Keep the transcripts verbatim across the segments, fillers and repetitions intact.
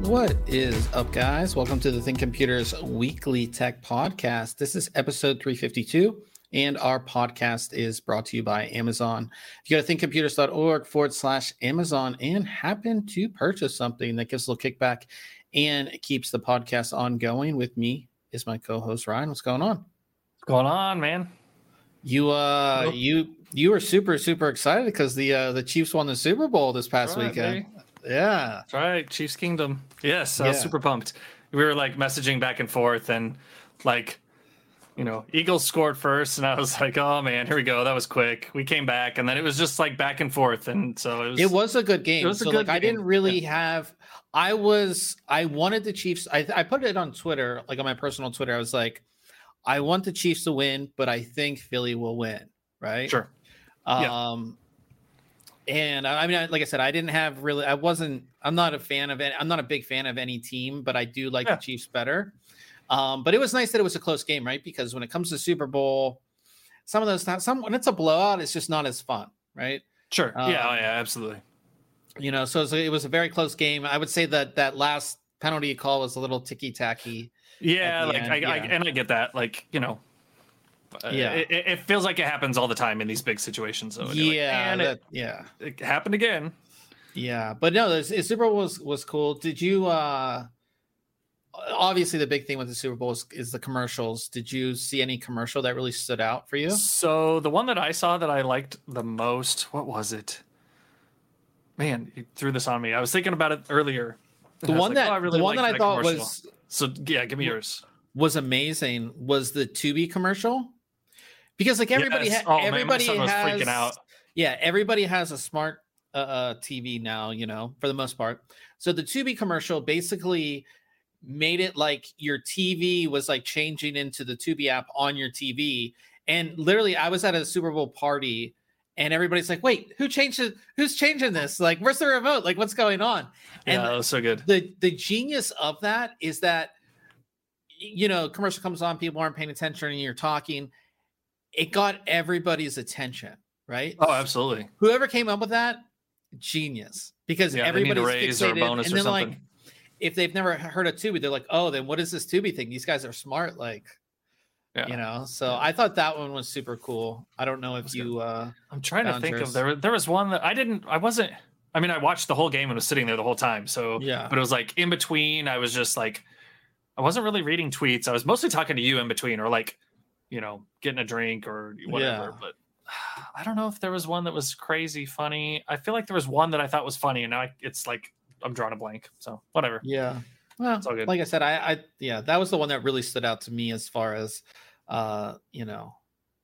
What is up, guys? Welcome to the Think Computers Weekly Tech Podcast. This is episode three fifty-two, and our podcast is brought to you by Amazon. If you go to thinkcomputers.org forward slash Amazon and happen to purchase something that gives a little kickback and keeps the podcast ongoing, with me is my co-host Ryan. What's going on? What's going on, man? You uh, Hello. you you were super super excited because the uh, the Chiefs won the Super Bowl this past right, weekend. Baby. Yeah, that's right. Chiefs Kingdom. Yes, I was yeah. super pumped. We were like messaging back and forth, and like, you know, Eagles scored first, and I was like, oh man, here we go. That was quick. We came back, and then it was just like back and forth, and so it was. It was a good game. It was so a good like, game. I didn't really yeah. have. I was. I wanted the Chiefs. I I put it on Twitter, like on my personal Twitter. I was like, I want the Chiefs to win, but I think Philly will win. Right. Sure. Um. Yeah. And I mean, like I said, I didn't have really, I wasn't, I'm not a fan of it. I'm not a big fan of any team, but I do like yeah. the Chiefs better. Um, but it was nice that it was a close game, right? Because when it comes to Super Bowl, some of those times, some, when it's a blowout, it's just not as fun, right? Sure. Um, yeah. Oh, yeah, absolutely. You know, so it was, it was a very close game. I would say that that last penalty call was a little ticky tacky. Yeah. Like, I, yeah. I, and I get that. Like, you know, yeah, it, it feels like it happens all the time in these big situations. So yeah, like, that, it, yeah, it happened again. Yeah, but no, the Super Bowl was was cool. Did you? uh Obviously, the big thing with the Super Bowl is, is the commercials. Did you see any commercial that really stood out for you? So the one that I saw that I liked the most, what was it? Man, you threw this on me. I was thinking about it earlier. The one like, that oh, I really the one that I that thought commercial. was so yeah, give me yours. Was amazing was the Tubi commercial. Because like everybody, yes. ha- oh, everybody man, my son has, was freaking out. Yeah, everybody has a smart uh, uh, T V now, you know, for the most part. So the Tubi commercial basically made it like your T V was like changing into the Tubi app on your T V. And literally, I was at a Super Bowl party, and everybody's like, "Wait, who changed it? Who's changing this? Like, where's the remote? Like, what's going on?" And yeah, that was so good. The the genius of that is that, you know, commercial comes on, people aren't paying attention, and you're talking. It got everybody's attention, right? Oh, absolutely. Whoever came up with that, genius. Because yeah, everybody's raise fixated. Or a bonus and then, or something. like, if they've never heard of Tubi, they're like, oh, then what is this Tubi thing? These guys are smart, like, yeah. you know. So yeah. I thought that one was super cool. I don't know if you. Uh, I'm trying to think yours. of there. There was one that I didn't. I wasn't. I mean, I watched the whole game and was sitting there the whole time. So yeah. But it was like in between. I was just like, I wasn't really reading tweets. I was mostly talking to you in between, or like, you know, getting a drink or whatever. Yeah. But I don't know if there was one that was crazy funny. I feel like there was one that I thought was funny, and now I, it's like I'm drawing a blank. So whatever. Yeah. Well, it's all good. Like I said, I, I yeah, that was the one that really stood out to me as far as, uh, you know,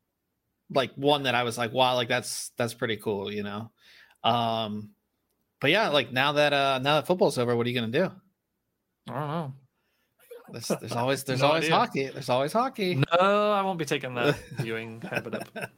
like one that I was like, wow, like that's that's pretty cool, you know. Um, but yeah, like now that uh now that football's over, what are you gonna do? I don't know. There's, there's always there's no always idea. hockey. There's always hockey. No, I won't be taking that viewing habit up.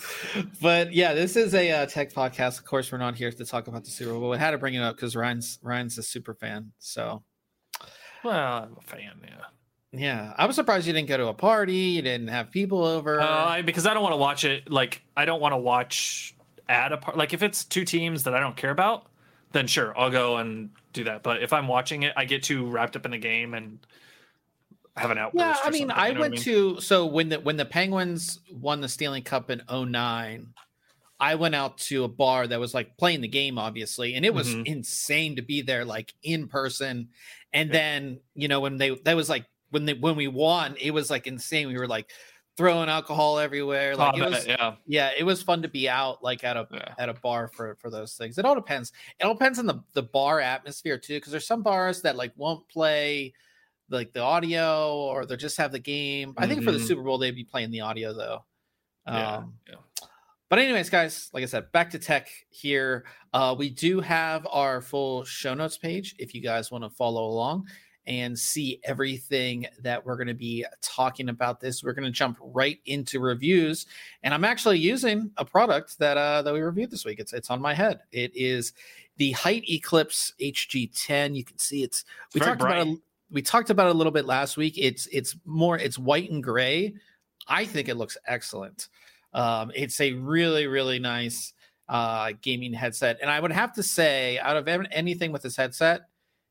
But yeah, this is a uh, tech podcast. Of course, we're not here to talk about the Super Bowl. We had to bring it up because Ryan's Ryan's a super fan. So, well, I'm a fan. Yeah, yeah. I was surprised you didn't go to a party. You didn't have people over. Uh, because I don't want to watch it. Like I don't want to watch at a part. Like if it's two teams that I don't care about, then sure, I'll go and do that. But if I'm watching it, I get too wrapped up in the game and have an outburst. Yeah, I mean, I you know went I mean? to so when the when the Penguins won the Stanley Cup in oh nine, I went out to a bar that was like playing the game, obviously, and it was mm-hmm. insane to be there, like in person. And yeah. then you know when they that was like when they when we won, it was like insane. We were like throwing alcohol everywhere. Like oh, it was, yeah, yeah, it was fun to be out like at a yeah. at a bar for for those things. It all depends. It all depends on the the bar atmosphere too, because there's some bars that like won't play like the audio, or they'll just have the game. I think mm-hmm. for the Super Bowl they'd be playing the audio though. Um, yeah, yeah. But anyways, guys, like I said, back to tech here. Uh, we do have our full show notes page if you guys want to follow along and see everything that we're going to be talking about this. We're going to jump right into reviews, and I'm actually using a product that uh, that we reviewed this week. It's it's on my head. It is the Height Eclipse H G ten. You can see it's. We it's talked about it, we talked about it a little bit last week. It's it's more it's white and gray. I think it looks excellent. Um, it's a really really nice uh, gaming headset, and I would have to say, out of anything with this headset,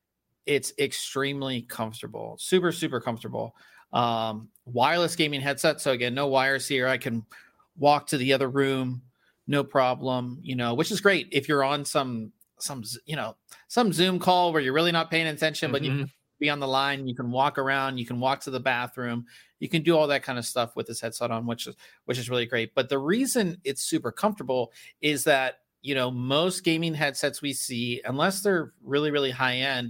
it's extremely comfortable, super, super comfortable. Um, wireless gaming headset. So again, no wires here. I can walk to the other room, no problem, you know, which is great if you're on some, some, you know, some Zoom call where you're really not paying attention, but Mm-hmm. you be on the line, you can walk around, you can walk to the bathroom, you can do all that kind of stuff with this headset on, which is, which is really great. But the reason it's super comfortable is that, you know, most gaming headsets we see, unless they're really, really high end,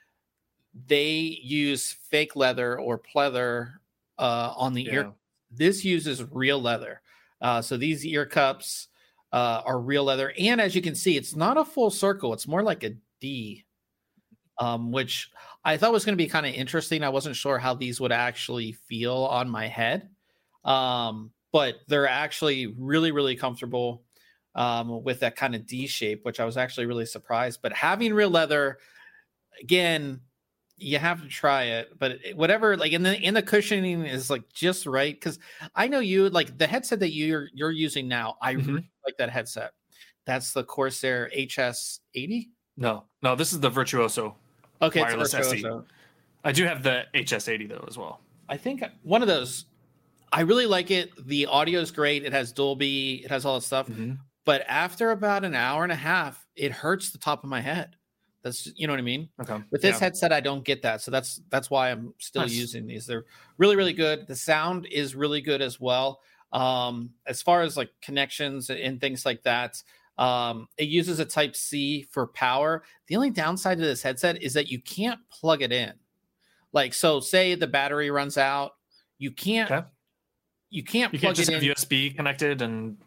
they use fake leather or pleather uh, on the Yeah. ear. This uses real leather. Uh, so these ear cups uh, are real leather. And as you can see, it's not a full circle. It's more like a D, um, which I thought was going to be kind of interesting. I wasn't sure how these would actually feel on my head. Um, but they're actually really, really comfortable um, with that kind of D shape, which I was actually really surprised. But having real leather, again, you have to try it, but whatever, like in the in the cushioning is like just right, because I know you like the headset that you're you're using now. I Mm-hmm. really like that headset. That's the Corsair H S eighty. No, no, this is the Virtuoso. Okay, wireless it's S E. Virtuoso. I do have the H S eighty though as well. I think one of those. I really like it. The audio is great. It has Dolby. It has all that stuff. Mm-hmm. But after about an hour and a half, it hurts the top of my head. That's, you know what I mean? Okay. With this yeah. headset, I don't get that. So that's that's why I'm still nice. using these. They're really, really good. The sound is really good as well. Um, as far as like connections and things like that, um, it uses a Type C for power. The only downside to this headset is that you can't plug it in. Like, so say the battery runs out, you can't okay. you can't you plug can't just it have in. U S B connected and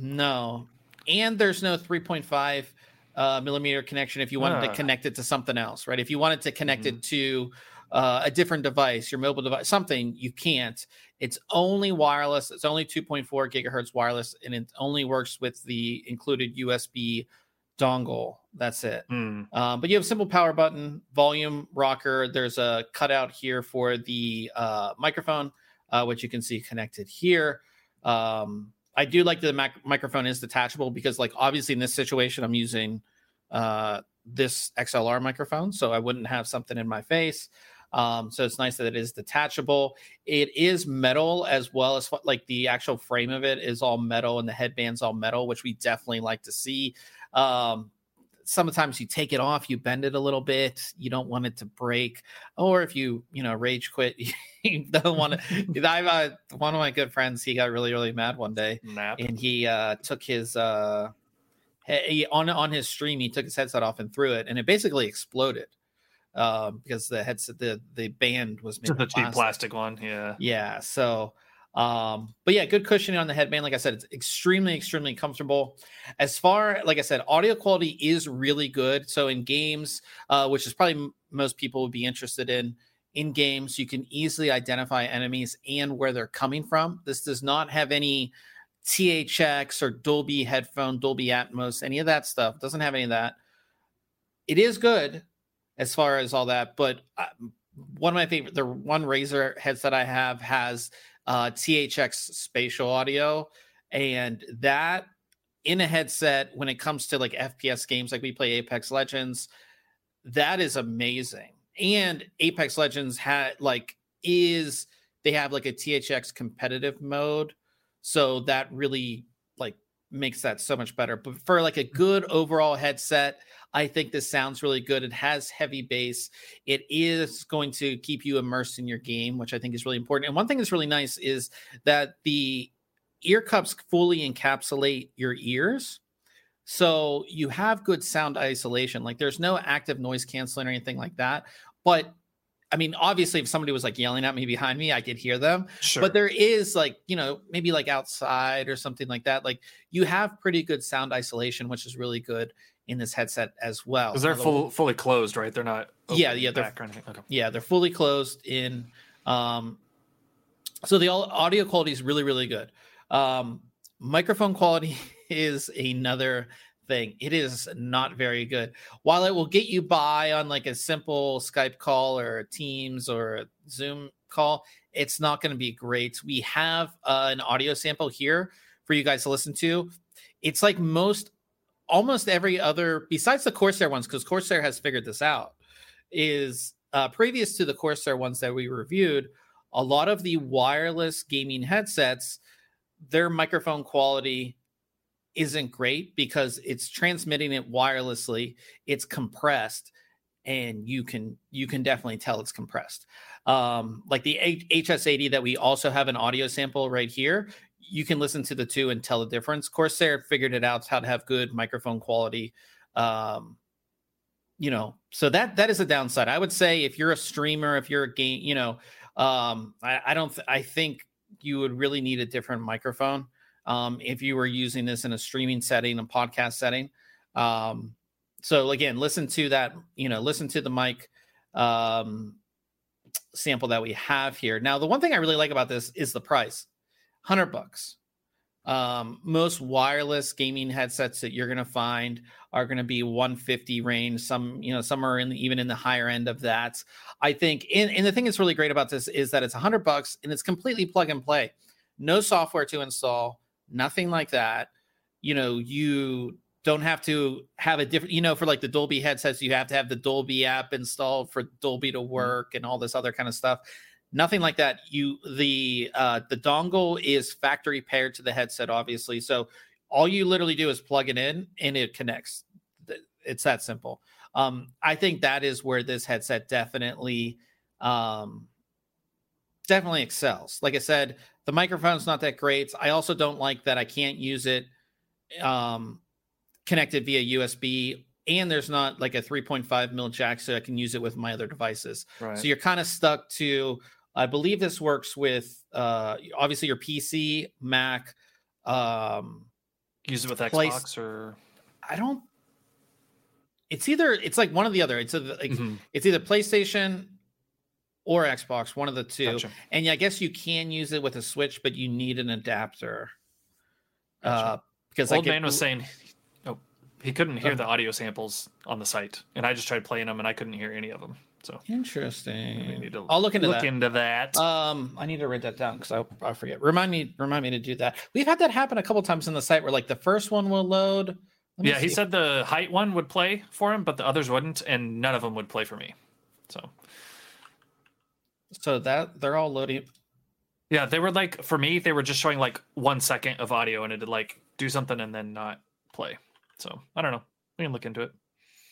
No. And there's no three point five uh, millimeter connection if you wanted uh. to connect it to something else, right? If you wanted to connect mm-hmm. it to uh, a different device, your mobile device, something, you can't. It's only wireless. It's only two point four gigahertz wireless, and it only works with the included U S B dongle. That's it. Mm. Um, but you have a simple power button, volume rocker. There's a cutout here for the uh, microphone, uh, which you can see connected here. Um, I do like that the mac- microphone is detachable because, like, obviously in this situation, I'm using uh, this X L R microphone, so I wouldn't have something in my face. Um, so it's nice that it is detachable. It is metal as well as like the actual frame of it is all metal and the headband's all metal, which we definitely like to see. Um, sometimes you take it off, you bend it a little bit, you don't want it to break, or if you you know rage quit, you don't want to. I've uh, one of my good friends, he got really really mad one day, Nap. and he uh took his uh he, on on his stream, he took his headset off and threw it, and it basically exploded um because the headset the the band was made just of the cheap plastic. plastic one. Yeah, yeah. So um but yeah, good cushioning on the headband. Like I said, it's extremely extremely comfortable. As far, like I said, audio quality is really good. So in games, uh which is probably m- most people would be interested in in games, you can easily identify enemies and where they're coming from. This does not have any T H X or Dolby headphone, Dolby Atmos, any of that stuff. It doesn't have any of that. It is good as far as all that, but uh, one of my favorite, the one Razer headset I have has uh, T H X spatial audio, and that in a headset, when it comes to like F P S games, like we play Apex Legends, that is amazing. And Apex Legends had like is they have like a T H X competitive mode, so that really like makes that so much better. But for like a good overall headset, I think this sounds really good. It has heavy bass. It is going to keep you immersed in your game, which I think is really important. And one thing that's really nice is that the ear cups fully encapsulate your ears. So you have good sound isolation. Like there's no active noise canceling or anything like that. But I mean, obviously, if somebody was like yelling at me behind me, I could hear them. sure. But there is like, you know, maybe like outside or something like that. Like you have pretty good sound isolation, which is really good in this headset as well. Because they're Although, full, fully closed, right? They're not. Yeah, yeah, they're, back or anything. Okay. yeah, they're fully closed in. Um, so the audio quality is really, really good. Um, microphone quality is another thing. It is not very good. While it will get you by on like a simple Skype call or Teams or a Zoom call, it's not going to be great. We have uh, an audio sample here for you guys to listen to. It's like most, almost every other, besides the Corsair ones, because Corsair has figured this out. is uh, previous to the Corsair ones that we reviewed, a lot of the wireless gaming headsets, their microphone quality isn't great because it's transmitting it wirelessly. It's compressed, and you can you can definitely tell it's compressed. Um, like the H S eighty that we also have an audio sample right here, you can listen to the two and tell the difference. Corsair figured it out how to have good microphone quality. Um, you know, so that that is a downside. I would say if you're a streamer, if you're a game, you know, um, I, I don't. Th- I think you would really need a different microphone um, if you were using this in a streaming setting, a podcast setting. Um, so again, listen to that. You know, listen to the mic um, sample that we have here. Now, the one thing I really like about this is the price, one hundred bucks. Um, most wireless gaming headsets that you're going to find are going to be one fifty range. Some, you know, some are in the, even in the higher end of that. I think, and, and the thing that's really great about this is that it's one hundred bucks and it's completely plug and play. No software to install, nothing like that. You know, you don't have to have a different, you know, for like the Dolby headsets, you have to have the Dolby app installed for Dolby to work and all this other kind of stuff. Nothing like that. You the uh, the dongle is factory paired to the headset, obviously. So all you literally do is plug it in and it connects. It's that simple. Um, I think that is where this headset definitely, um, definitely excels. Like I said, the microphone's not that great. I also don't like that I can't use it um, connected via U S B. And there's not like a three point five mil jack, so I can use it with my other devices. Right. So you're kind of stuck to. I believe this works with uh, obviously your P C, Mac. Um, Use it with place, Xbox or I don't. It's either it's like one or the other. It's a, like mm-hmm. It's either PlayStation or Xbox, one of the two. Gotcha. And yeah, I guess you can use it with a Switch, but you need an adapter. Gotcha. Uh, because old man was saying, oh, he couldn't hear uh, the audio samples on the site, and I just tried playing them, and I couldn't hear any of them. So interesting. We need to I'll look into look that. into that. Um, I need to write that down because I I forget. Remind me, remind me to do that. We've had that happen a couple times in the site where like the first one will load. Yeah, see. He said the height one would play for him, but the others wouldn't, and none of them would play for me. So, so that they're all loading. Yeah, they were like for me, they were just showing like one second of audio, and it'd like do something and then not play. So I don't know. We can look into it.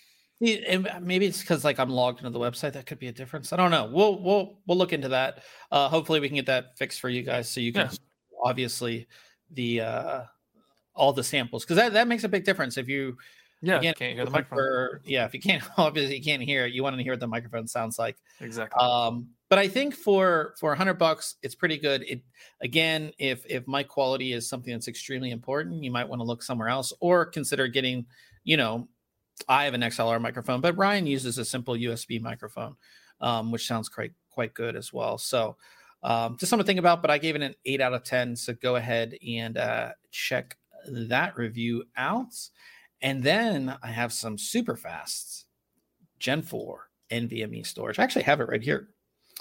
Maybe it's because like I'm logged into the website. That could be a difference. I don't know. We'll we'll we'll look into that. Uh, hopefully we can get that fixed for you guys, so you can yeah. obviously the uh, all the samples because that, that makes a big difference. If you yeah again, can't hear the microphone. For, yeah, if you can't obviously you can't hear it, you want to hear what the microphone sounds like. Exactly. Um, but I think for for a hundred bucks, it's pretty good. It again, if if mic quality is something that's extremely important, you might want to look somewhere else or consider getting, you know. I have an X L R microphone, but Ryan uses a simple U S B microphone, um, which sounds quite quite good as well. So um, just something to think about, but I gave it an eight out of ten. So go ahead and uh, check that review out. And then I have some super fast Gen four NVMe storage. I actually have it right here.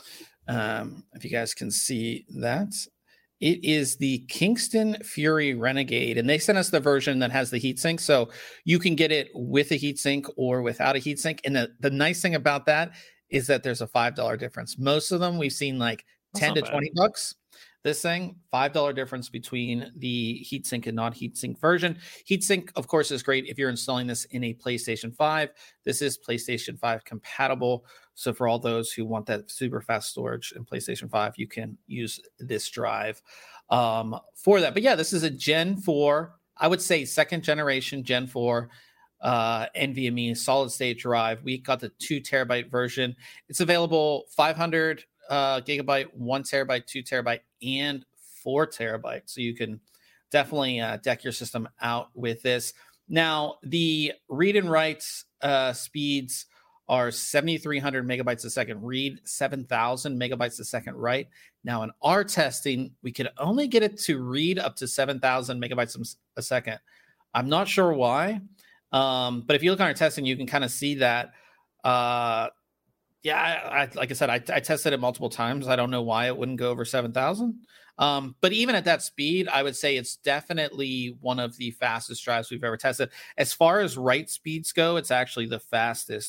Um, if you guys can see that. It is the Kingston Fury Renegade, and they sent us the version that has the heatsink, so you can get it with a heatsink or without a heatsink. And the, the nice thing about that is that there's a five dollars difference. Most of them we've seen like That's ten to bad. twenty bucks. This thing, five dollars difference between the heatsink and not heatsink version. Heatsink, of course, is great if you're installing this in a PlayStation five. This is PlayStation five compatible. So for all those who want that super fast storage in PlayStation five, you can use this drive um, for that. But yeah, this is a Gen four, I would say second generation Gen four uh, NVMe solid state drive. We got the two terabyte version. It's available five hundred uh, gigabyte, one terabyte, two terabyte, and four terabyte. So you can definitely uh, deck your system out with this. Now, the read and write uh, speeds are seventy-three hundred megabytes a second read, seven thousand megabytes a second write. Now, in our testing, we could only get it to read up to seven thousand megabytes a second. I'm not sure why, um, but if you look on our testing, you can kind of see that. Uh, yeah, I, I, like I said, I, I tested it multiple times. I don't know why it wouldn't go over seven thousand. Um, but even at that speed, I would say it's definitely one of the fastest drives we've ever tested. As far as write speeds go, it's actually the fastest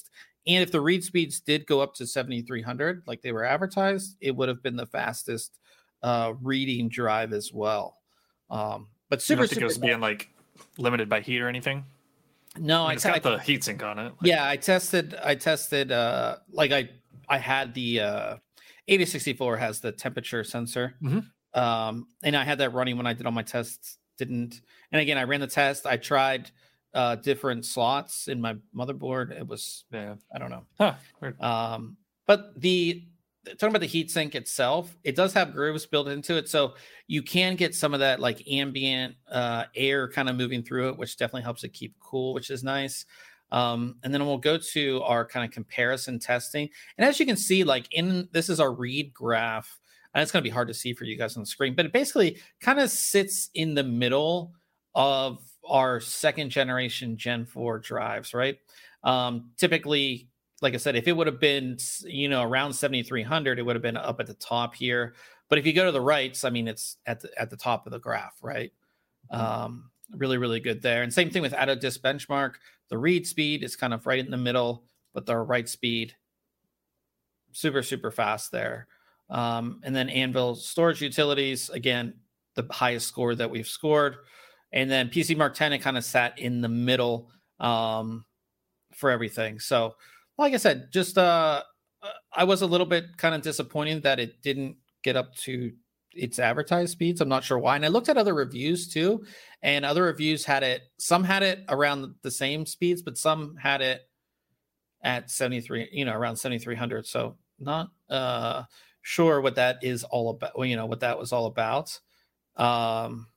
And if the read speeds did go up to seventy-three hundred, like they were advertised, it would have been the fastest uh, reading drive as well. Um, but super, you don't think super it was being like limited by heat or anything? No, I mean, I it's te- got the heatsink on it. Like, yeah, I tested. I tested. Uh, like I, I had the uh, eighty sixty-four has the temperature sensor, mm-hmm. um, and I had that running when I did all my tests. Didn't, and again, I ran the test. I tried uh, different slots in my motherboard. It was, yeah, I don't know. Huh, weird. Um, but the talking about the heatsink itself, it does have grooves built into it, so you can get some of that like ambient uh, air kind of moving through it, which definitely helps it keep cool, which is nice. Um, and then we'll go to our kind of comparison testing, and as you can see, like in this is our read graph, and it's going to be hard to see for you guys on the screen, but it basically kind of sits in the middle of our second generation Gen four drives, right? Um, typically, like I said, if it would have been, you know, around seventy-three hundred, it would have been up at the top here. But if you go to the rights, I mean, it's at the at the top of the graph, right? Um, really, really good there. And same thing with AutoDisk Benchmark. The read speed is kind of right in the middle, but the write speed, super, super fast there. Um, and then Anvil Storage Utilities, again, the highest score that we've scored. And then P C Mark ten, it kind of sat in the middle um, for everything. So, like I said, just uh, I was a little bit kind of disappointed that it didn't get up to its advertised speeds. I'm not sure why. And I looked at other reviews too, and other reviews had it, some had it around the same speeds, but some had it at seventy-three, you know, around seventy-three hundred. So not uh, sure what that is all about, well, you know, what that was all about. Um,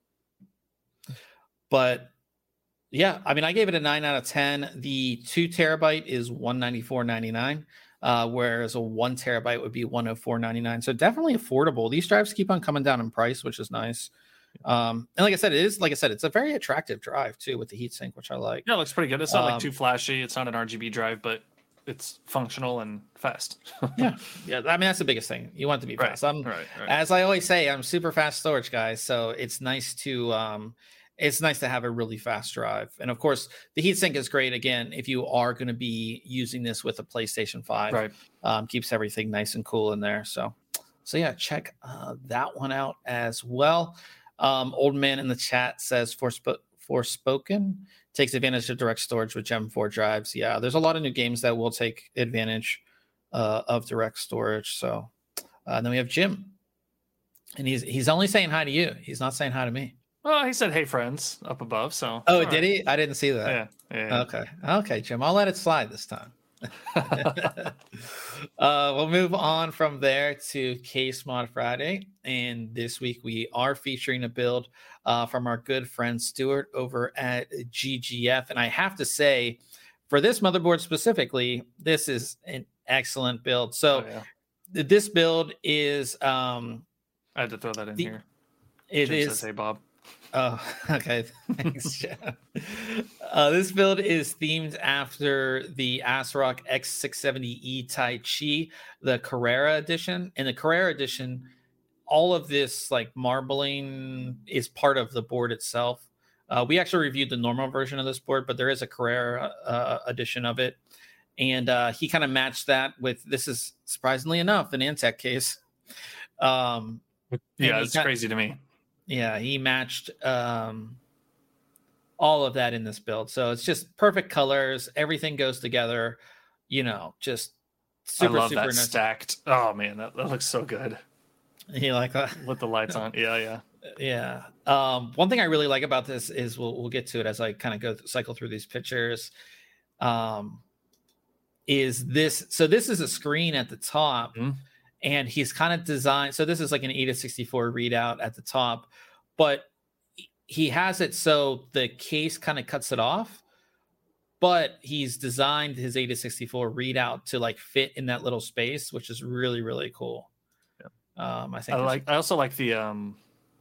but yeah, I mean, I gave it a nine out of ten. The two terabyte is one ninety-four ninety-nine, uh, whereas a one terabyte would be one oh four ninety-nine. So definitely affordable. These drives keep on coming down in price, which is nice. Um, and like I said, it is, like I said, it's a very attractive drive too with the heatsink, which I like. Yeah, it looks pretty good. It's not Um, like too flashy. It's not an R G B drive, but it's functional and fast. yeah, yeah. I mean, that's the biggest thing. You want it to be Right, fast. I'm, right, right. as I always say, I'm super fast storage guy, so it's nice to um, it's nice to have a really fast drive. And of course, the heatsink is great. Again, if you are going to be using this with a PlayStation five, Right. um, keeps everything nice and cool in there. So, so yeah, check uh, that one out as well. Um, Old Man in the chat says Forsp- Forspoken takes advantage of direct storage with Gen four drives. Yeah, there's a lot of new games that will take advantage uh, of direct storage. So uh, and then we have Jim, and he's he's only saying hi to you. He's not saying hi to me. Well, he said, "Hey, friends," up above. So. Oh, all did right. he? I didn't see that. Yeah. yeah, yeah. Okay. Okay, Jim. I'll let it slide this time. uh, we'll move on from there to Case Mod Friday. And this week we are featuring a build uh, from our good friend Stuart over at G G F. And I have to say, for this motherboard specifically, this is an excellent build. So Oh, yeah. th- this build is um, I had to throw that in the- here. it Jim is says, "Hey, Bob." Oh, okay. Thanks, Jeff. Uh, this build is themed after the ASRock X six seventy E Tai Chi, the Carrera edition. In the Carrera edition, all of this like marbling is part of the board itself. Uh, we actually reviewed the normal version of this board, but there is a Carrera uh, edition of it. And uh, he kind of matched that with, this is surprisingly enough, an Antec case. Um, Yeah, he it's kinda- crazy to me. Yeah, he matched um, all of that in this build. So it's just perfect colors. Everything goes together. You know, just super, I love super that nice. stacked. Oh man, that, that looks so good You like that? with the lights on. Yeah, yeah. Yeah. Um, one thing I really like about this is we'll we'll get to it as I kind of go th- cycle through these pictures. Um, is this so? This is a screen at the top. Mhm. And he's kind of designed, so this is like an eight to sixty-four readout at the top, but he has it so the case kind of cuts it off, but he's designed his eight to sixty-four readout to like fit in that little space, which is really, really cool. Yeah. Um, I think I it's- like. I also like the um,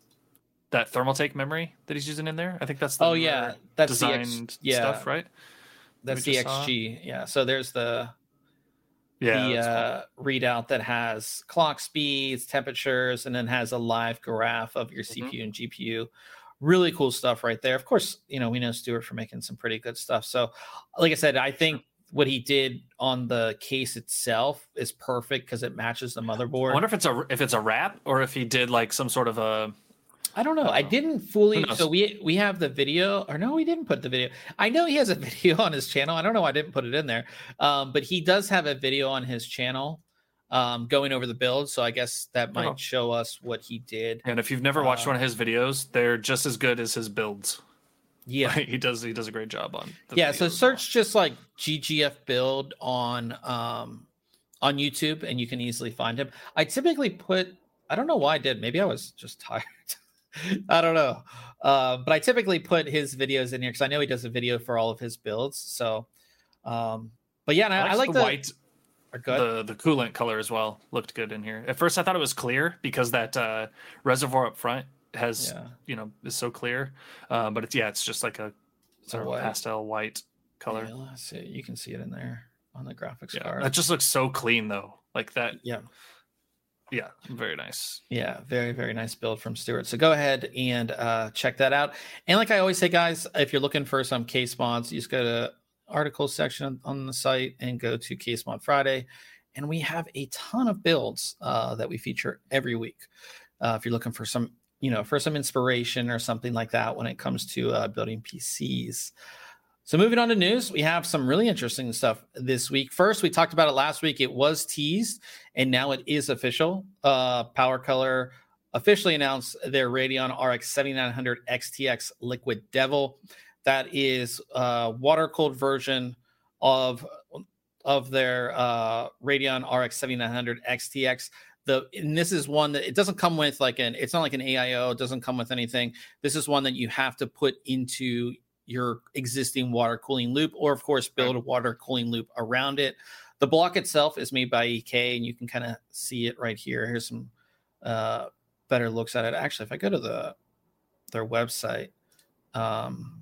that Thermaltake memory that he's using in there. I think that's the oh yeah, that's the X, designed yeah, stuff, right? that's we the just saw? X G. Yeah. So there's the, Yeah, the that's cool. uh, readout that has clock speeds, temperatures, and then has a live graph of your Mhm. C P U and G P U. Really cool stuff right there. Of course, you know, we know Stuart for making some pretty good stuff. So, like I said, I think what he did on the case itself is perfect because it matches the motherboard. I wonder if it's a if it's a wrap or if he did like some sort of a. I don't know. I, I didn't fully. So we we have the video, or no, we didn't put the video. I know he has a video on his channel. I don't know why I didn't put it in there, um, but he does have a video on his channel um, going over the build. So I guess that might oh. show us what he did. And if you've never watched uh, one of his videos, they're just as good as his builds. Yeah, he does. He does a great job on. The yeah, so search just like G G F build on um on YouTube, and you can easily find him. I typically put. I don't know why I did. Maybe I was just tired. I don't know, uh, but I typically put his videos in here because I know he does a video for all of his builds. So, um, but yeah, and I, I like the, the white. The the coolant color as well looked good in here. At first, I thought it was clear because that uh, reservoir up front has yeah. you know is so clear, uh, but it's yeah, it's just like a sort of pastel white color. Yeah, let's see. You can see it in there on the graphics yeah, card. That just looks so clean though, like that. Yeah, yeah, very nice. Yeah, very very nice build from Stuart. So go ahead and uh, check that out. And like I always say, guys, if you're looking for some case mods, you just go to articles section on the site and go to Case Mod Friday, and we have a ton of builds uh, that we feature every week. Uh, if you're looking for some, you know, for some inspiration or something like that when it comes to uh, building P Cs. So moving on to news, we have some really interesting stuff this week. First, we talked about it last week. It was teased, and now it is official. Uh, PowerColor officially announced their Radeon R X seventy-nine hundred X T X Liquid Devil. That is a water-cooled version of, of their uh, Radeon R X seventy-nine hundred X T X. The, and this is one that it doesn't come with like an, it's not like an A I O. It doesn't come with anything. This is one that you have to put into your existing water cooling loop, or of course, build a water cooling loop around it. The block itself is made by E K, and you can kind of see it right here. Here's some uh, better looks at it. Actually, if I go to the their website, um,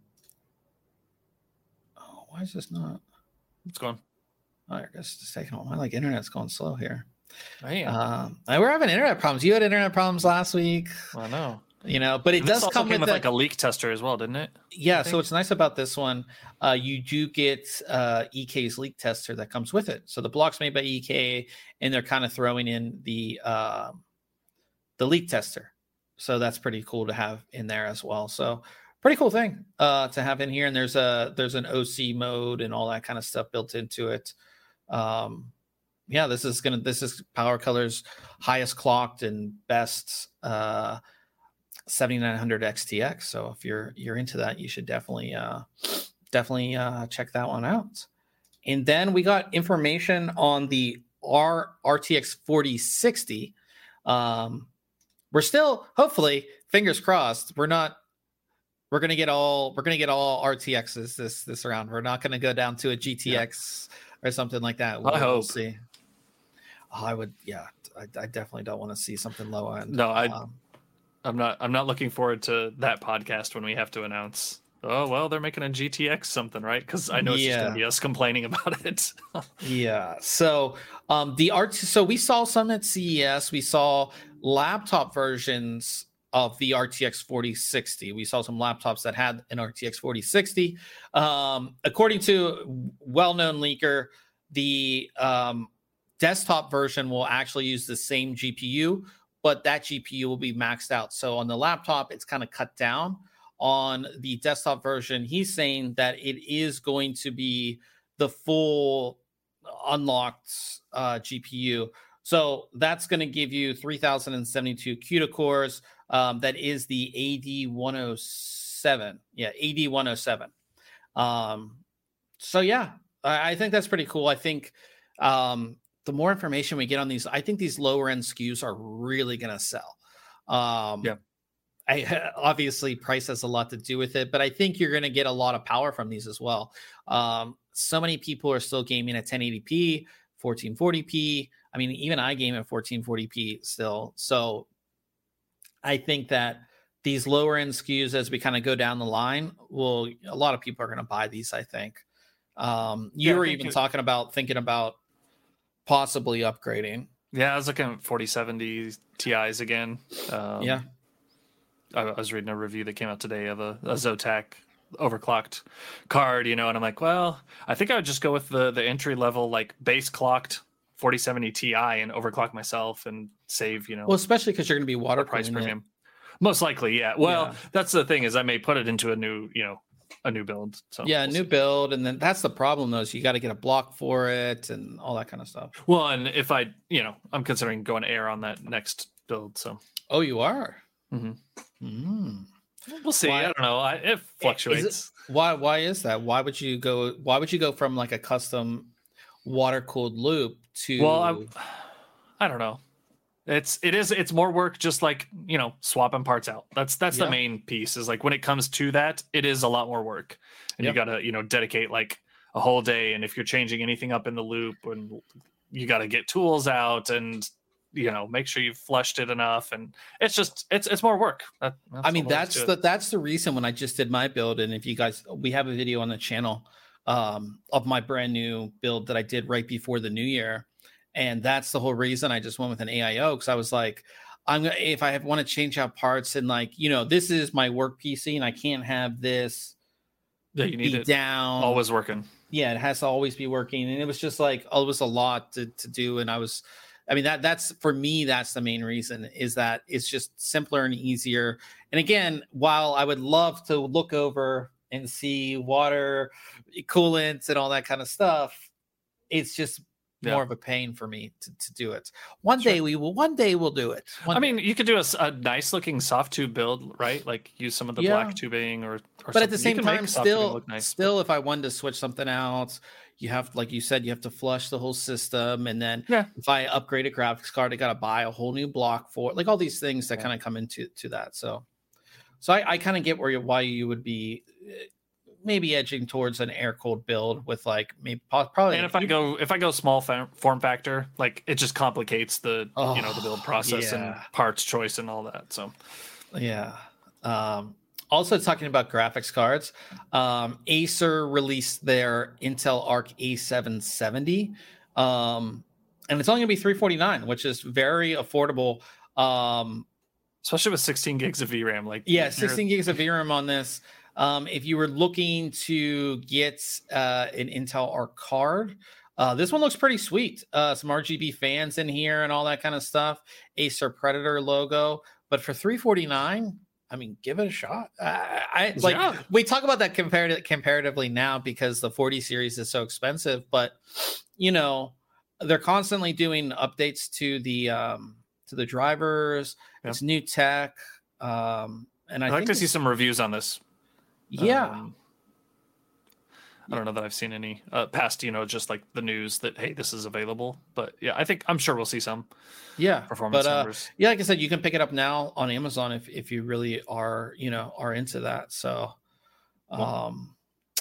why is this not? What's going? Oh, I guess it's taking all my like internet's going slow here. Right. Um, we're having internet problems. You had internet problems last week. I know. You know, but it and does this come came with, with like a leak tester as well, didn't it? Yeah. So what's nice about this one, uh, you do get uh, E K's leak tester that comes with it. So the block's made by E K, and they're kind of throwing in the uh, the leak tester. So that's pretty cool to have in there as well. So pretty cool thing uh, to have in here. And there's a there's an O C mode and all that kind of stuff built into it. Um, yeah, this is gonna this is PowerColor's highest clocked and best uh, seventy-nine hundred X T X. So if you're you're into that, you should definitely uh, definitely uh, check that one out. And then we got information on the R RTX forty sixty. Um, we're still hopefully fingers crossed. We're not. We're gonna get all we're gonna get all R T Xs this this round. We're not gonna go down to a G T X yeah. or something like that. We'll, I hope. We'll see. Oh, I would. Yeah, I, I definitely don't want to see something low end. No, I. Um, I'm not. I'm not looking forward to that podcast when we have to announce. Oh well, they're making a G T X something, right? Because I know it's yeah. just gonna be us complaining about it. yeah. So um, the art. So we saw some at C E S. We saw laptop versions of the R T X forty sixty. We saw some laptops that had an R T X forty sixty. Um, according to well-known leaker, the um, desktop version will actually use the same G P U, but that G P U will be maxed out. So on the laptop, it's kind of cut down. On the desktop version, he's saying that it is going to be the full unlocked uh, G P U. So that's going to give you three thousand seventy-two CUDA cores. Um, that is the A D one oh seven. Yeah, A D one oh seven. Um, so, yeah, I, I think that's pretty cool. I think um, the more information we get on these, I think these lower end S K Us are really going to sell. Um, yeah. I, obviously, price has a lot to do with it, but I think you're going to get a lot of power from these as well. Um, so many people are still gaming at ten eighty p, fourteen forty p. I mean, even I game at fourteen forty p still. So I think that these lower end S K Us, as we kind of go down the line, will a lot of people are going to buy these, I think. Um, you yeah, were even you... talking about thinking about possibly upgrading. Yeah, I was looking at forty seventy Ti's again. Um, yeah. I was reading a review that came out today of a, a Zotac overclocked card, you know, and I'm like, well, I think I would just go with the the entry level like base clocked forty seventy Ti and overclock myself and save, you know. Well, especially because you're going to be water price cooling it. premium. Most likely, yeah. Well, Yeah. that's the thing is I may put it into a new, you know, a new build. So Yeah, a we'll new see. build, and then that's the problem though. Is you got to get a block for it and all that kind of stuff. Well, and if I, you know, I'm considering going air on that next build. So Oh, you are. Mhm. Mm. we'll see. Why- I don't know. I, it fluctuates. Why? Why is that? Why would you go? Why would you go from like a custom water cooled loop to? Well, I, I don't know. It's it is it's more work, just like, you know, swapping parts out. That's that's Yeah. the main piece. Is like when it comes to that, it is a lot more work, and Yeah. you gotta, you know, dedicate like a whole day. And if you're changing anything up in the loop, and you got to get tools out and, you know, make sure you've flushed it enough, and it's just it's it's more work. That, I mean, all there is that's to it. the that's the reason when I just did my build, and if you guys, we have a video on the channel um, of my brand new build that I did right before the new year, and that's the whole reason I just went with an A I O, because I was like, I'm gonna if I want to change out parts, and like, you know, this is my work P C, and I can't have this that you need be it down. always working. Yeah, it has to always be working, and it was just like, oh, it was a lot to to do, and I was. I mean, that that's for me, that's the main reason, is that it's just simpler and easier. And again, while I would love to look over and see water coolants and all that kind of stuff, it's just Yeah. more of a pain for me to, to do it. One Sure. day we will, one day we'll do it. One I day. mean, you could do a, s- a nice looking soft tube build, right? Like use some of the Yeah. black tubing, or, or but at the something. You same can make time, soft tubing still, look nice, still, if I wanted to switch something out, you have, like you said, you have to flush the whole system, and then Yeah. if I upgrade a graphics card, I got to buy a whole new block for it. Like all these things that Yeah. kind of come into to that. So, so I, I kind of get where you why you would be uh, maybe edging towards an air cooled build with like maybe po- probably. And if I go if I go small fa- form factor, like it just complicates the Oh, you know the build process and yeah. parts choice and all that. So Yeah. Um, also talking about graphics cards, um, Acer released their Intel Arc A seven seventy, um, and it's only gonna be three forty-nine, which is very affordable. Um, especially with sixteen gigs of V RAM, like yeah, you're- sixteen gigs of V RAM on this. Um, if you were looking to get uh, an Intel Arc card, uh, this one looks pretty sweet. Uh, some R G B fans in here and all that kind of stuff. Acer Predator logo, but for three forty-nine, I mean, give it a shot. I, I like Yeah. we talk about that comparative comparatively now because the forty series is so expensive, but you know they're constantly doing updates to the um, to the drivers. Yeah. It's new tech, um, and I I'd like think to see it's- some reviews on this. yeah. Um, I don't know that I've seen any uh, past, you know, just like the news that, hey, this is available. But yeah, I think I'm sure we'll see some Yeah, performance but uh, numbers. yeah, like I said, you can pick it up now on Amazon if if you really are, you know, are into that. So, Cool. um,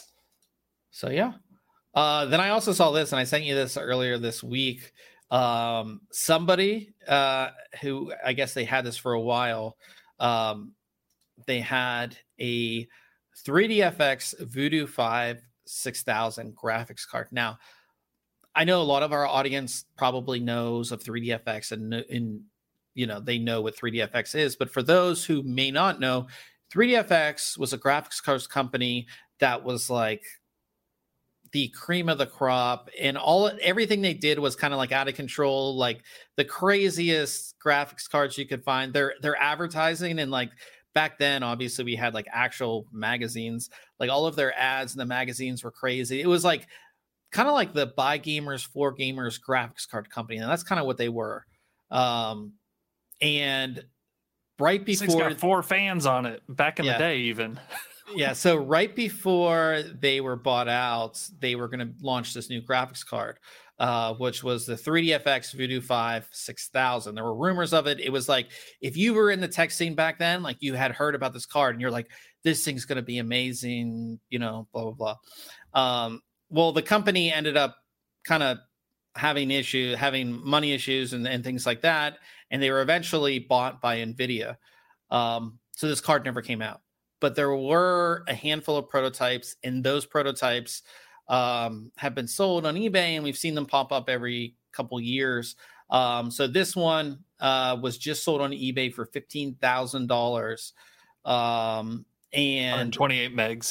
so yeah. Uh, then I also saw this, and I sent you this earlier this week. Um, somebody uh, who I guess they had this for a while. Um, they had a three D F X Voodoo five six thousand graphics card. Now, I know a lot of our audience probably knows of three D F X and, and you know, they know what three D F X is. But for those who may not know, three D F X was a graphics cards company that was like the cream of the crop, and all everything they did was kind of like out of control, like the craziest graphics cards you could find. Their their advertising, and like back then, obviously we had like actual magazines, like all of their ads in the magazines were crazy. It was like kind of like the Buy Gamers for Gamers graphics card company, and that's kind of what they were. Um, and right This thing's before got four fans on it back in Yeah. the day, even. yeah, so right before they were bought out, they were going to launch this new graphics card, uh, which was the three D F X Voodoo five six thousand. There were rumors of it. It was like, if you were in the tech scene back then, like you had heard about this card and you're like, this thing's going to be amazing, you know, blah, blah, blah. Um, well, the company ended up kind of having issue, having money issues and, and things like that. And they were eventually bought by NVIDIA. Um, so this card never came out. But there were a handful of prototypes, and those prototypes um, have been sold on eBay, and we've seen them pop up every couple years. Um, so this one uh, was just sold on eBay for fifteen thousand dollars. Um, and twenty-eight megs.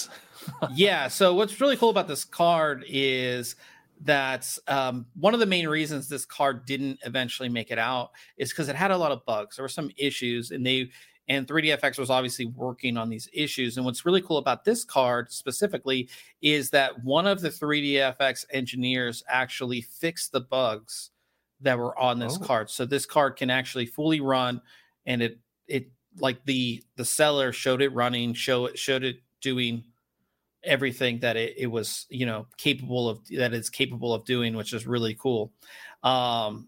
Yeah. So what's really cool about this card is that um, one of the main reasons this card didn't eventually make it out is because it had a lot of bugs. There were some issues, and they and three D F X was obviously working on these issues. And what's really cool about this card specifically is that one of the three D F X engineers actually fixed the bugs that were on this oh. card. So this card can actually fully run, and it it like the the seller showed it running, show it showed it doing everything that it, it was, you know, capable of, that it's capable of doing, which is really cool. Um,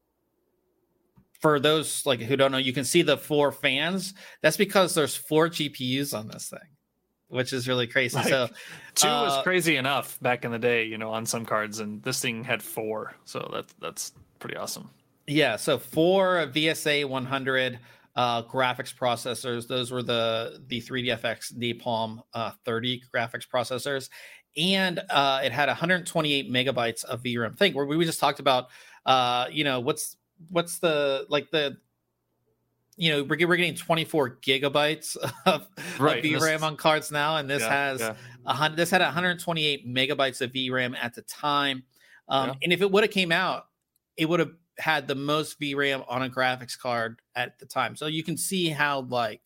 for those like who don't know, you can see the four fans. That's because there's four G P Us on this thing, which is really crazy. Like, so two uh, was crazy enough back in the day, you know, on some cards, and this thing had four. So that's that's pretty awesome. Yeah. So four V S A one hundred uh, graphics processors. Those were the the three D F X Napalm uh, thirty graphics processors, and uh, it had one hundred twenty-eight megabytes of V RAM. Think where we just talked about, uh, you know, what's what's the like the you know we're, we're getting twenty-four gigabytes of, right. of V RAM on cards now, and this yeah, has yeah. a hundred. This had one hundred twenty-eight megabytes of V RAM at the time, um, yeah. and if it would have came out, it would have had the most V RAM on a graphics card at the time. So you can see how like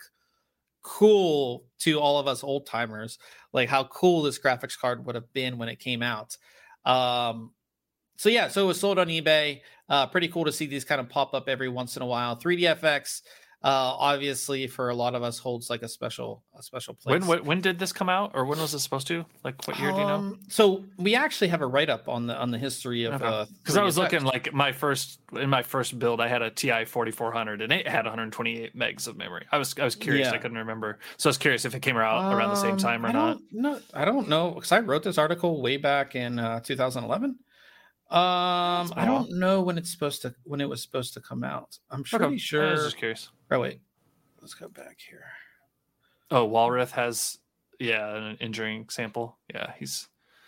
cool to all of us old timers, like how cool this graphics card would have been when it came out. Um, so yeah, so it was sold on eBay. Uh, pretty cool to see these kind of pop up every once in a while. three D F X, uh, obviously for a lot of us holds like a special, a special place. When, when when did this come out, or when was it supposed to? Like what year um, do you know? So we actually have a write up on the on the history of because okay. uh, I was looking like my first in my first build, I had a T I forty-four hundred and it had one hundred twenty-eight megs of memory. I was I was curious, yeah. I couldn't remember, so I was curious if it came out um, around the same time or I not. No, I don't know because I wrote this article way back in uh, two thousand eleven. Um, I don't know when it's supposed to when it was supposed to come out. I'm pretty okay. sure. I was just curious. Oh wait, let's go back here. Oh, Walrath has yeah an injuring sample. Yeah, he's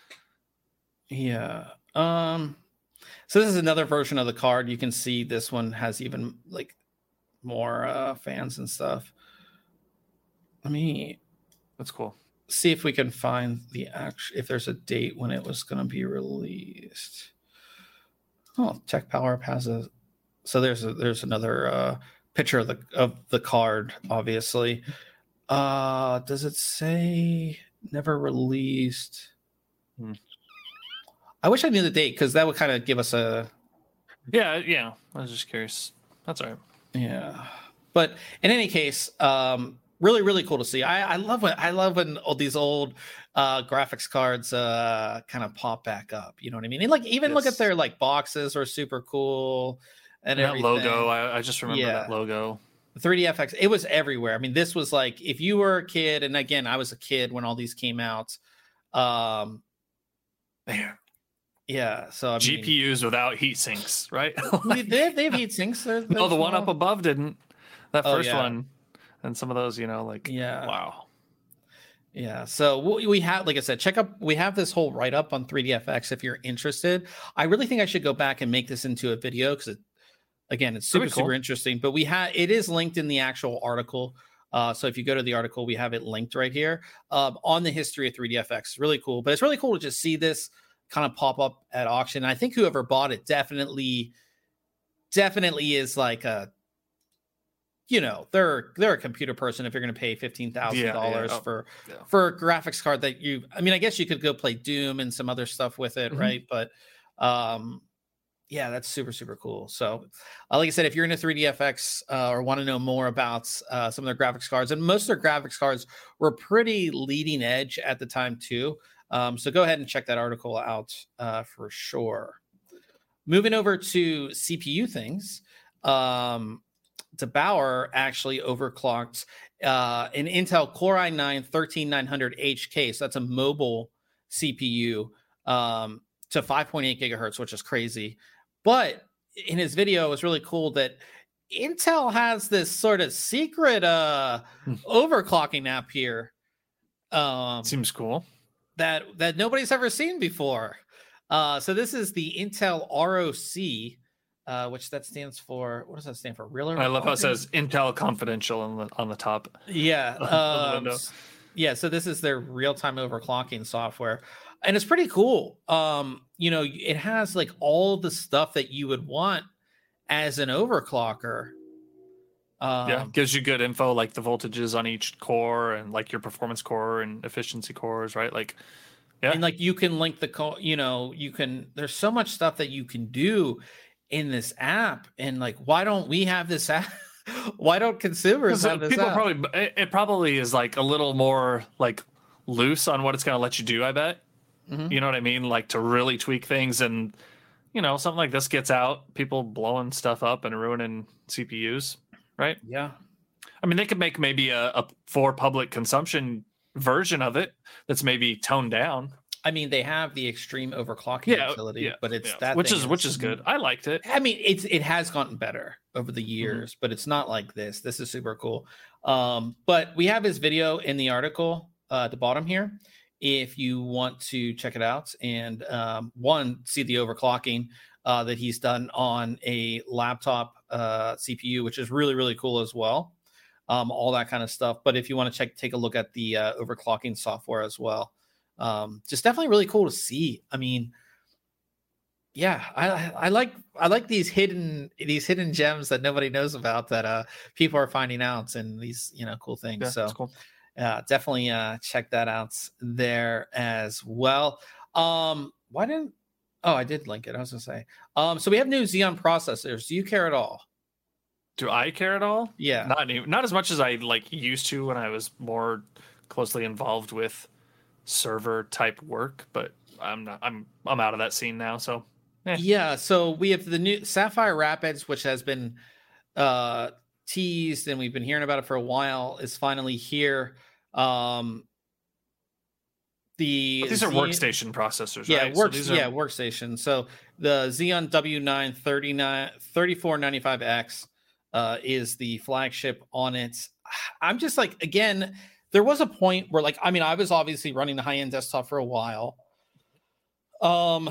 yeah. Um, so this is another version of the card. You can see this one has even like more uh, fans and stuff. Let me. That's cool. See if we can find the actual if there's a date when it was going to be released. Oh, Tech Power has a so there's a, there's another uh, picture of the of the card. Obviously, uh, does it say never released? Hmm. I wish I knew the date because that would kind of give us a. Yeah, yeah. I was just curious. That's all right. Yeah, but in any case, um, really, really cool to see. I, I love when I love when all these old uh, graphics cards uh, kind of pop back up. You know what I mean? And like even yes. look at their like boxes are super cool and, and that logo. I, I just remember yeah. that logo. three D F X. It was everywhere. I mean, this was like if you were a kid, and again, I was a kid when all these came out. Um, there. Yeah, so I mean, G P Us without heat sinks, right? like, they, have, they have heat sinks. They're, they're no, the small. one up above didn't. That oh, first yeah. one, and some of those, you know, like yeah, wow, yeah. So we, we have, like I said, check up. We have this whole write up on three D F X if you're interested. I really think I should go back and make this into a video because, it, again, it's super cool. super interesting. But we have it is linked in the actual article. Uh, so if you go to the article, we have it linked right here um, on the history of three D F X. It's really cool, but it's really cool to just see this kind of pop up at auction. And I think whoever bought it definitely, definitely is like a, you know, they're they're a computer person if you're going to pay fifteen thousand yeah, dollars yeah. oh, for yeah. for a graphics card that you. I mean, I guess you could go play Doom and some other stuff with it, mm-hmm. right? But um, yeah, that's super super cool. So, uh, like I said, if you're into three D F X uh, or want to know more about uh, some of their graphics cards, and most of their graphics cards were pretty leading edge at the time too. Um, so go ahead and check that article out uh, for sure. Moving over to C P U things, um, DeBauer actually overclocked uh, an Intel Core i nine thirteen nine hundred H K. So that's a mobile C P U um, to five point eight gigahertz, which is crazy. But in his video, it was really cool that Intel has this sort of secret uh, overclocking app here. Um, Seems cool. That that nobody's ever seen before. Uh, so this is the Intel R O C, uh, which that stands for. What does that stand for? Real? I love how it says Intel Confidential on the on the top. Yeah. on um, the Yeah, so this is their real-time overclocking software, and it's pretty cool. Um, you know, it has like all the stuff that you would want as an overclocker. Yeah, Um, gives you good info, like the voltages on each core and like your performance core and efficiency cores, right? Like, yeah. And like you can link the co- you know, you can, there's so much stuff that you can do in this app. And like, why don't we have this app? Why don't consumers have this people app? probably it, it probably is like a little more like loose on what it's going to let you do, I bet. Mm-hmm. You know what I mean? Like to really tweak things, and you know, something like this gets out, people blowing stuff up and ruining C P Us, right? Yeah. I mean, they could make maybe a, a for public consumption version of it that's maybe toned down. I mean, they have the extreme overclocking yeah, utility, yeah, but it's yeah. that which is, is which is good. I liked it. I mean, it's it has gotten better over the years, mm-hmm. but it's not like this. This is super cool. Um, but we have his video in the article uh, at the bottom here, if you want to check it out and um, one see the overclocking uh, that he's done on a laptop uh, C P U, which is really really cool as well. Um, all that kind of stuff. But if you want to check, take a look at the uh, overclocking software as well. Um, just definitely really cool to see. I mean, yeah, I, I like, I like these hidden, these hidden gems that nobody knows about that, uh, people are finding out, and these, you know, cool things. Yeah, so cool. uh, definitely, uh, check that out there as well. Um, why didn't, oh, I did link it. I was gonna say, um, so we have new Xeon processors. Do you care at all? Do I care at all? Yeah. Not any, not as much as I like used to when I was more closely involved with server type work, but I'm not I'm I'm out of that scene now, so eh. Yeah, so we have the new Sapphire Rapids, which has been uh teased and we've been hearing about it for a while, is finally here. Um the but these are Xeon, workstation processors, yeah, right? Works, so yeah, are... workstation. So the Xeon W nine thirty-four ninety-five X uh is the flagship on it. I'm just like, again, there was a point where, like, I mean, I was obviously running the high-end desktop for a while. Um,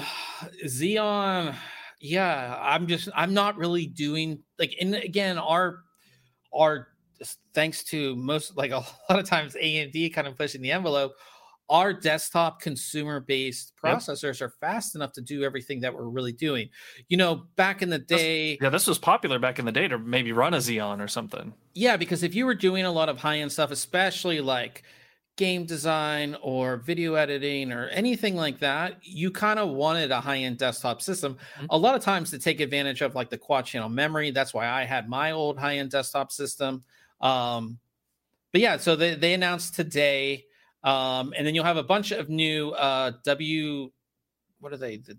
Xeon, yeah, I'm just, I'm not really doing, like, and again, our, our, thanks to most, like, a lot of times A M D kind of pushing the envelope, our desktop consumer-based processors yep. are fast enough to do everything that we're really doing. You know, back in the day... This, yeah, this was popular back in the day to maybe run a Xeon or something. Yeah, because if you were doing a lot of high-end stuff, especially like game design or video editing or anything like that, you kind of wanted a high-end desktop system. Mm-hmm. A lot of times to take advantage of like the quad-channel memory. That's why I had my old high-end desktop system. Um, but yeah, so they, they announced today... Um, and then you'll have a bunch of new uh, W, what are they? The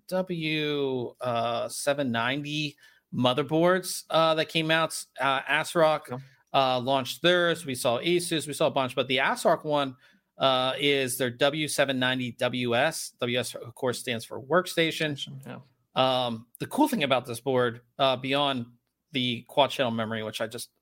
W uh, seven ninety motherboards uh, that came out. Uh, ASRock uh, launched theirs. We saw Asus. We saw a bunch, but the ASRock one uh, is their W seven ninety W S. W S, of course, stands for workstation. Yeah. Um, the cool thing about this board, uh, beyond the quad channel memory, which I just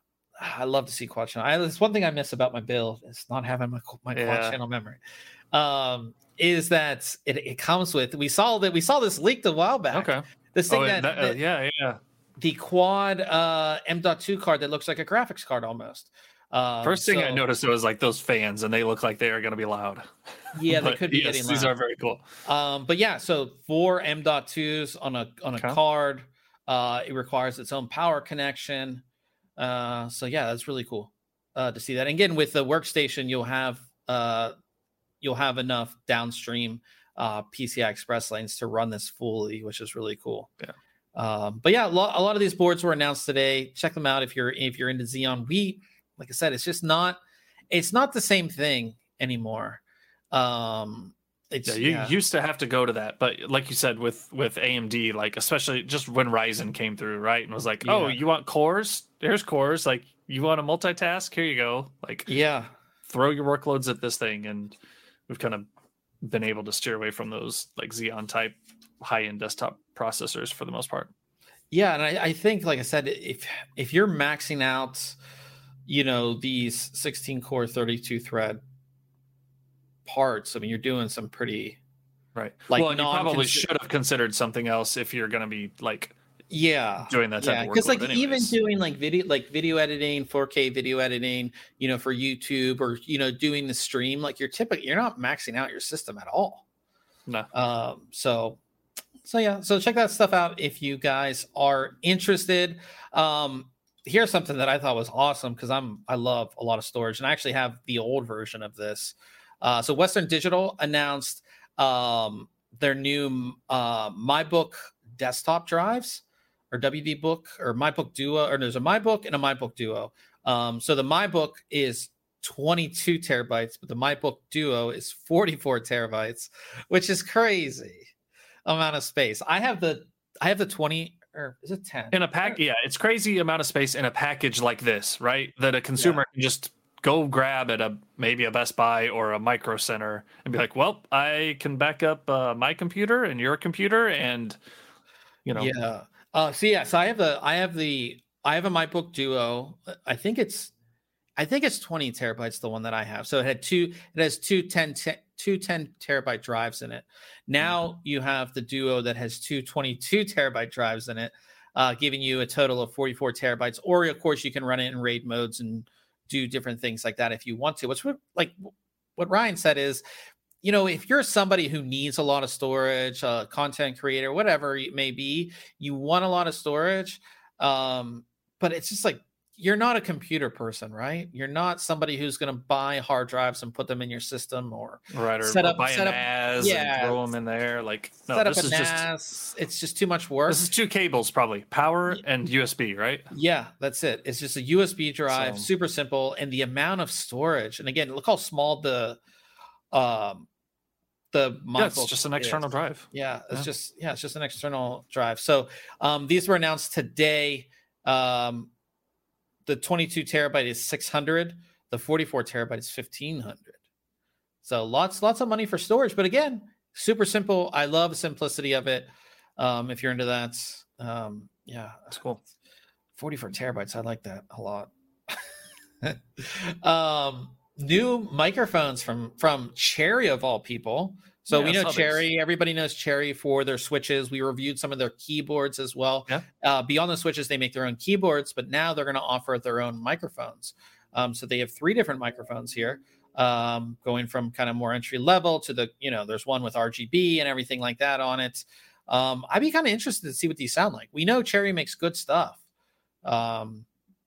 I love to see quad channel. I, there's one thing I miss about my build is not having my, my yeah. quad channel memory. Um, is that it, it comes with? We saw that we saw this leaked a while back. Okay. This thing oh, that, that uh, that yeah yeah the quad uh, M dot two card that looks like a graphics card almost. Um, First thing so, I noticed was like those fans, and they look like they are going to be loud. Yeah, they could be yes, getting loud. These are very cool. Um, but yeah, so four M dot twos on a on a okay. card. Uh, it requires its own power connection. Uh, so yeah, that's really cool uh, to see that. And again, with the workstation, you'll have uh, you'll have enough downstream uh, P C I Express lanes to run this fully, which is really cool. Yeah. Um, but yeah, a lot, a lot of these boards were announced today. Check them out if you're if you're into Xeon. We, like I said, it's just not it's not the same thing anymore. Um, It's, yeah, you yeah. used to have to go to that, but like you said, with with A M D, like especially just when Ryzen came through, right, and was like, yeah. oh, you want cores? There's cores. Like, you want to multitask? Here you go. Like, yeah, throw your workloads at this thing, and we've kind of been able to steer away from those like Xeon type high end desktop processors for the most part. Yeah, and I, I think, like I said, if if you're maxing out, you know, these sixteen core, thirty-two thread parts, I mean, you're doing some pretty right. like well, and you probably consi- should have considered something else if you're going to be like Yeah, doing that type yeah, of because workload like even anyways. doing like video, like video editing, four K video editing, you know, for YouTube or you know doing the stream, like you're typically you're not maxing out your system at all. No. Um, so so yeah, so check that stuff out if you guys are interested. Um, here's something that I thought was awesome because I'm I love a lot of storage, and I actually have the old version of this. Uh, so Western Digital announced um, their new uh, MyBook desktop drives, or W D Book, or MyBook Duo, or there's a MyBook and a MyBook Duo. Um, so the MyBook is twenty-two terabytes, but the MyBook Duo is forty-four terabytes, which is crazy amount of space. I have the I have the twenty, or is it ten? In a pack, yeah, it's crazy amount of space in a package like this, right? That a consumer yeah. can just go grab at a maybe a Best Buy or a Micro Center and be like, well, I can back up uh, my computer and your computer, and you know, yeah. Uh, so yeah, so I have the I have the I have a MyBook Duo. I think it's I think it's twenty terabytes, the one that I have. So it had two, it has two ten, two ten terabyte drives in it. Now mm-hmm. you have the Duo that has two twenty-two terabyte drives in it, uh, giving you a total of forty-four terabytes. Or of course you can run it in RAID modes and do different things like that if you want to. What's like what Ryan said is, you know, if you're somebody who needs a lot of storage, uh, content creator, whatever it may be, you want a lot of storage. Um, but it's just like, you're not a computer person, right? You're not somebody who's going to buy hard drives and put them in your system, or right, or set up, buy set an up, N A S yeah, and throw them in there. Like, no, set this up is a just N A S. It's just too much work. This is two cables, probably power and U S B, right? Yeah, that's it. It's just a U S B drive, so, super simple, and the amount of storage. And again, look how small the um the yeah, it's just an external is. drive. Yeah, it's yeah. just yeah, it's just an external drive. So um, these were announced today. Um, the twenty-two terabyte is six hundred. The forty-four terabyte is fifteen hundred. So lots lots of money for storage, but again, super simple. I love the simplicity of it. Um, if you're into that, um, yeah, that's cool. forty-four terabytes, I like that a lot. um, new microphones from from Cherry of all people. So yeah, we know Cherry. This. Everybody knows Cherry for their switches. We reviewed some of their keyboards as well. Yeah. Uh, beyond the switches, they make their own keyboards, but now they're going to offer their own microphones. Um, so they have three different microphones here, um, going from kind of more entry level to the, you know, there's one with R G B and everything like that on it. Um, I'd be kind of interested to see what these sound like. We know Cherry makes good stuff. Um,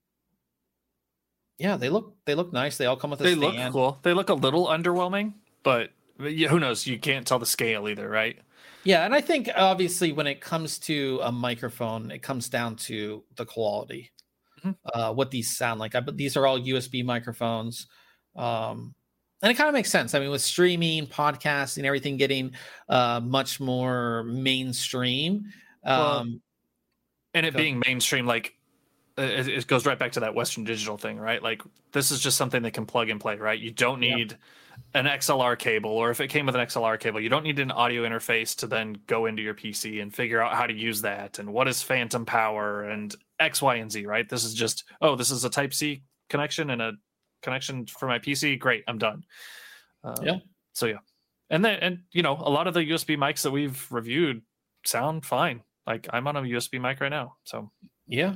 yeah, they look they look nice. They all come with a they stand. They look cool. They look a little underwhelming, but who knows? You can't tell the scale either, right? Yeah, and I think obviously when it comes to a microphone, it comes down to the quality, mm-hmm. uh, what these sound like. I, but these are all U S B microphones, um, and it kind of makes sense. I mean, with streaming, podcasting, everything getting uh, much more mainstream, um, well, and it being mainstream, like it, it goes right back to that Western Digital thing, right? Like this is just something that can plug and play, right? You don't need yeah. an X L R cable, or if it came with an X L R cable, you don't need an audio interface to then go into your P C and figure out how to use that and what is phantom power and X, Y, and Z, right? This is just, oh, this is a Type C connection and a connection for my P C. Great, I'm done. Um, yeah. So yeah, and then and you know a lot of the U S B mics that we've reviewed sound fine. Like I'm on a U S B mic right now, so yeah.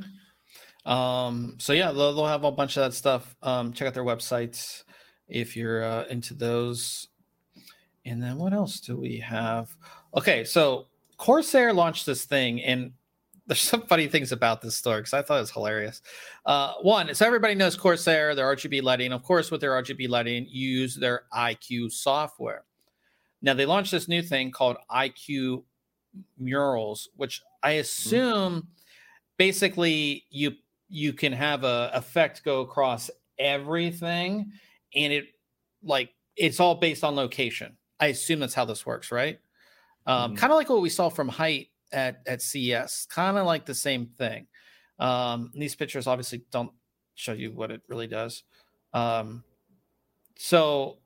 Um. So yeah, they'll, they'll have a bunch of that stuff. Um. Check out their websites if you're uh, into those. And then what else do we have? Okay, so Corsair launched this thing, and there's some funny things about this story because I thought it was hilarious. Uh, one, so everybody knows Corsair, their R G B lighting. Of course, with their R G B lighting, you use their I Q software. Now, they launched this new thing called I Q Murals, which I assume mm-hmm. basically you you can have a effect go across everything, and it like it's all based on location. I assume that's how this works, right? Um, mm. Kind of like what we saw from Height at, at C E S, kind of like the same thing. Um, these pictures obviously don't show you what it really does. Um, so,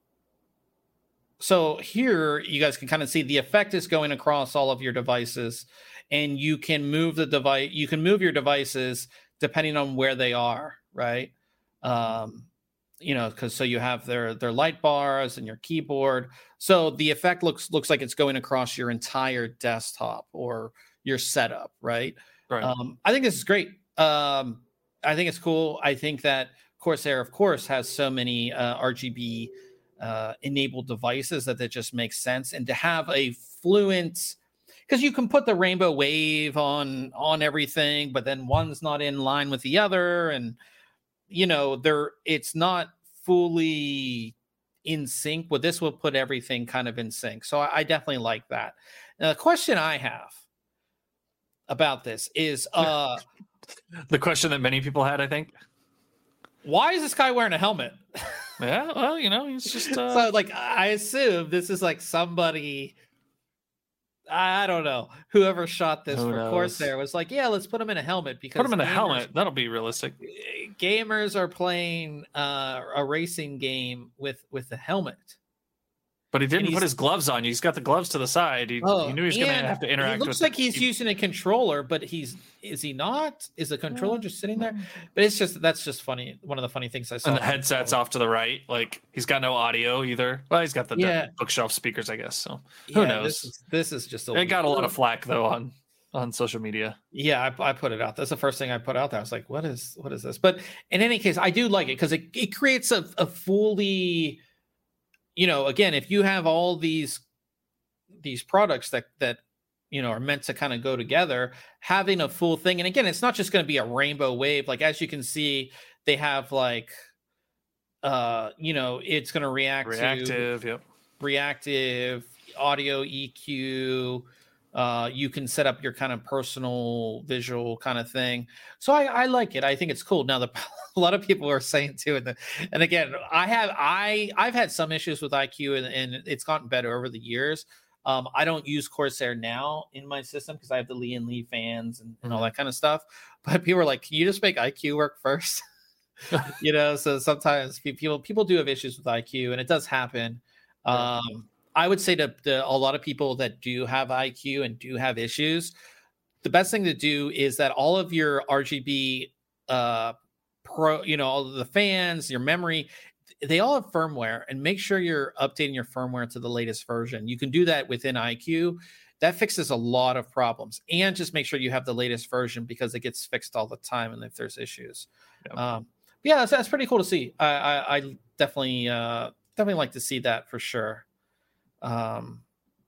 so here you guys can kind of see the effect is going across all of your devices, and you can move the device. You can move your devices depending on where they are, right? Um, you know, because so you have their their light bars and your keyboard. So the effect looks looks like it's going across your entire desktop or your setup, right? Right. Um, I think this is great. Um, I think it's cool. I think that Corsair, of course, has so many uh, R G B uh, enabled devices that that just makes sense. And to have a fluent, because you can put the rainbow wave on on everything, but then one's not in line with the other, and you know, there it's not fully in sync. Well, this will put everything kind of in sync. So I, I definitely like that. Now, the question I have about this is uh the question that many people had, I think. Why is this guy wearing a helmet? Yeah, well, you know, he's just uh... so like I assume this is like somebody, I don't know, whoever shot this Who for knows? Corsair was like, yeah, let's put him in a helmet because put him in a gamers, helmet. That'll be realistic. Gamers are playing uh, a racing game with with the helmet. But he didn't put his gloves on. He's got the gloves to the side. He, oh, he knew he was going to have to interact. It looks with like the, he's he, using a controller, but he's is he not? Is the controller just sitting there? But it's just that's just funny. One of the funny things I saw. And the headset's off to the right. Like he's got no audio either. Well, he's got the, yeah. the bookshelf speakers, I guess. So who yeah, knows? This is, this is just a it got a lot of flack though on on social media. Yeah, I, I put it out. That's the first thing I put out there. I was like, what is what is this? But in any case, I do like it because it, it creates a, a fully, you know, again, if you have all these these products that that you know are meant to kind of go together, having a full thing. And again, it's not just going to be a rainbow wave. Like as you can see, they have like uh you know it's going to react reactive to yep reactive audio, E Q. Uh you can set up your kind of personal visual kind of thing. So i i like it. I think it's cool. Now the a lot of people are saying too, and, the, and again, I have I I've had some issues with I Q, and, and it's gotten better over the years. Um, I don't use Corsair now in my system because I have the Lian Li fans and, and all that kind of stuff. But people are like, "Can you just make I Q work first?" you know. So sometimes people people do have issues with I Q, and it does happen. Um, yeah. I would say to, to a lot of people that do have I Q and do have issues, the best thing to do is that all of your R G B, uh, pro, you know, all of the fans, your memory, they all have firmware, and make sure you're updating your firmware to the latest version. You can do that within I Q. That fixes a lot of problems. And just make sure you have the latest version because it gets fixed all the time and if there's issues. Yep. Um, yeah, that's, that's pretty cool to see. I, I, I definitely uh, definitely like to see that for sure. Um,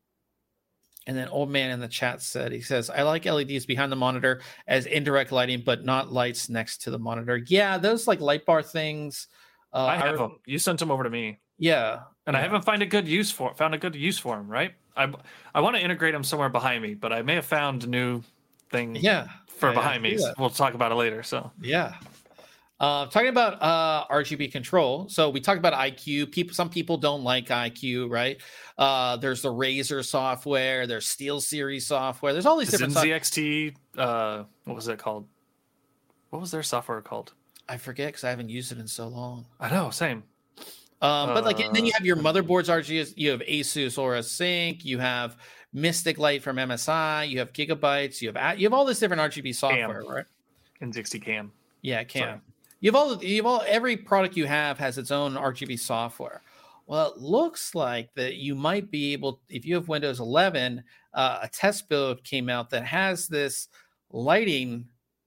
and then Old Man in the chat said, he says, I like L E Ds behind the monitor as indirect lighting, but not lights next to the monitor. Yeah, those like light bar things. Uh, I have I, them. You sent them over to me. Yeah, and yeah. I haven't found a good use for found a good use for them. Right, I I want to integrate them somewhere behind me, but I may have found a new thing. Yeah, for yeah, behind me. So we'll talk about it later. So yeah, uh, talking about uh, R G B control. So we talked about I Q. People, some people don't like I Q, right? Uh, there's the Razer software. There's SteelSeries software. There's all these different. Z X T. Uh, what was it called? What was their software called? I forget because I haven't used it in so long. I know, same. Um, but like, and then you have your motherboards R G S. You have Asus Aura Sync. You have Mystic Light from M S I. You have Gigabytes. You have you have all this different R G B software, Cam. right? N sixty Cam. Yeah, Cam. Sorry. You have all. You have all. Every product you have has its own R G B software. Well, it looks like that you might be able, if you have Windows eleven, uh, a test build came out that has this lighting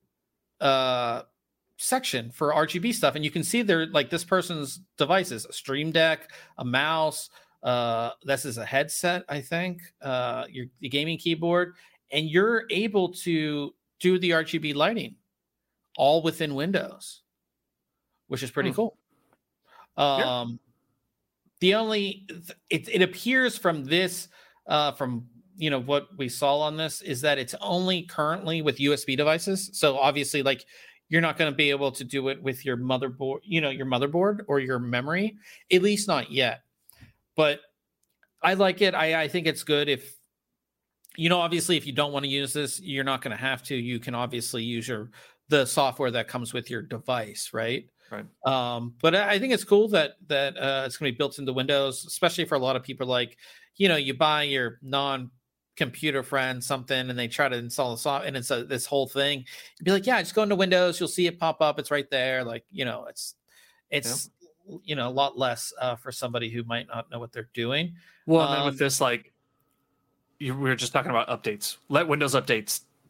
uh, section for R G B stuff, and you can see there like this person's devices: a Stream Deck, a mouse. Uh, this is a headset, I think. Uh, your, your gaming keyboard, and you're able to do the R G B lighting all within Windows, which is pretty hmm. cool. Um. Yeah. The only it, it appears from this uh, from you know what we saw on this is that it's only currently with U S B devices. So obviously, like you're not going to be able to do it with your motherboard, you know, your motherboard or your memory, at least not yet. But I like it. I, I think it's good. If you know, obviously, if you don't want to use this, you're not going to have to. You can obviously use your the software that comes with your device, right? Right. Um, but I think it's cool that that uh, it's going to be built into Windows, especially for a lot of people. Like, you know, you buy your non-computer friend something, and they try to install the software, and it's a, this whole thing. You'd be like, yeah, just go into Windows. You'll see it pop up. It's right there. Like, you know, it's it's yeah. you know a lot less uh, for somebody who might not know what they're doing. Well, um, and with this, like you, we were just talking about updates. Let Windows updates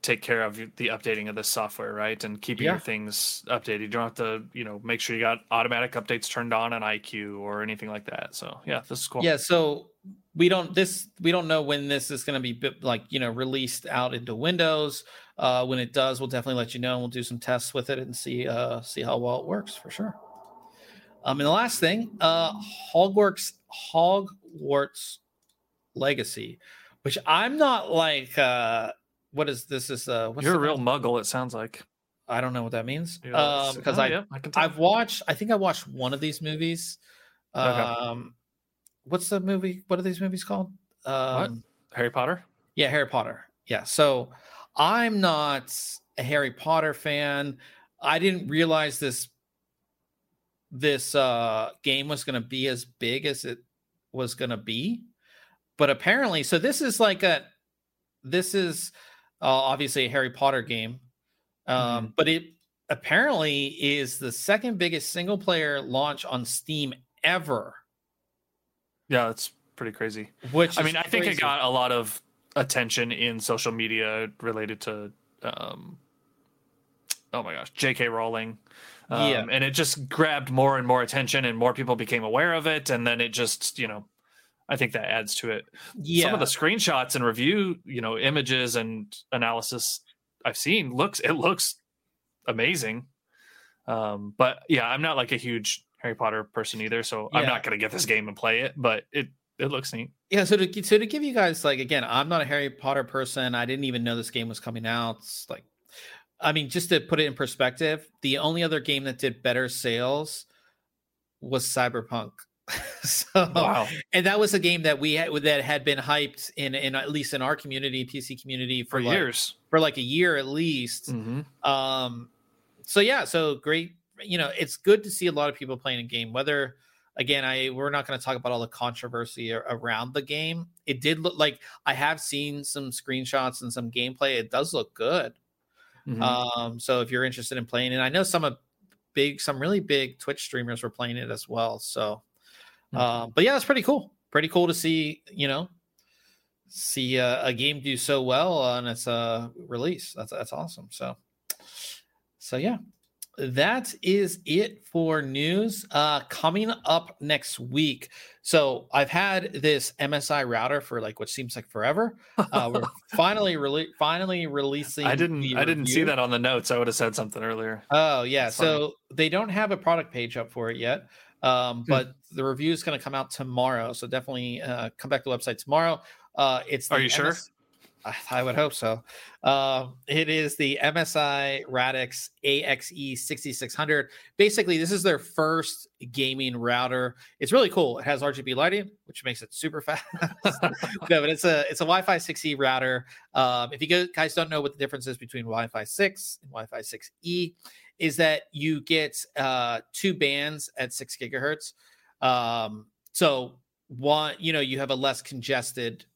take care of the updating of this software, right? And keeping Yeah. your things updated. You don't have to, you know, make sure you got automatic updates turned on on I Q or anything like that. So yeah, this is cool. Yeah. So we don't this we don't know when this is going to be like, you know, released out into Windows. Uh, when it does, we'll definitely let you know. We'll do some tests with it and see uh, see how well it works for sure. Um, and the last thing, uh, Hogwarts Hogwarts Legacy, which I'm not like. Uh, what is this? Is uh, what's You're a the real name? muggle. It sounds like. I don't know what that means. You're Um, like- because oh, I yeah, I can tell. I've watched. I think I watched one of these movies. Okay. Um, what's the movie? What are these movies called? Um, What? Harry Potter? Yeah, Harry Potter. Yeah. So I'm not a Harry Potter fan. I didn't realize this this uh game was going to be as big as it was going to be. But apparently, so this is like a this is uh, obviously a Harry Potter game. Um, Mhm. but it apparently is the second biggest single player launch on Steam ever, Yeah, that's pretty crazy. which I is mean, I think it crazy. got a lot of attention in social media related to, um, oh my gosh, J K Rowling. Um, Yeah. And it just grabbed more and more attention and more people became aware of it. And then it just, you know, I think that adds to it. yeah. Some of the screenshots and review, you know, images and analysis I've seen looks, it looks amazing. Um, but yeah, I'm not like a huge Harry Potter person either. So I'm Yeah. not going to get this game and play it, but it, it looks neat. Yeah, so to so to give you guys like again, I'm not a Harry Potter person. I didn't even know this game was coming out. It's like, I mean, just to put it in perspective, the only other game that did better sales was Cyberpunk. so, Wow. and that was a game that we had that had been hyped in in at least in our community, P C community, for, For like, years. for like a year at least. Mm-hmm. Um, so yeah, so great. You know, it's good to see a lot of people playing a game. Whether again, I we're not going to talk about all the controversy ar- around the game. It did look like I have seen some screenshots and some gameplay. It does look good. Mm-hmm. Um, so if you're interested in playing it, I know some of big, some really big Twitch streamers were playing it as well. So, Mhm. um, but yeah, it's pretty cool. Pretty cool to see, you know, see uh, a game do so well on its uh, release. That's that's awesome. So, so yeah, that is it for news. Uh, coming up next week. So I've had this M S I router for like what seems like forever. Uh, we're finally rele- finally releasing. I didn't the I didn't see review. that on the notes. I would have said something earlier. Oh yeah, That's so they don't have a product page up for it yet, um, but the review is going to come out tomorrow. So definitely uh, come back to the website tomorrow. Uh, it's Are the you sure? M S I, I would hope so. Uh, it is the M S I Radix A X E sixty-six hundred. Basically, this is their first gaming router. It's really cool. It has R G B lighting, which makes it super fast. no, but it's a it's a Wi-Fi six E router. Um, if you go, guys don't know what the difference is between Wi-Fi six and Wi-Fi six E, is that you get uh, two bands at six gigahertz. Um, so one, you know, you have a less congested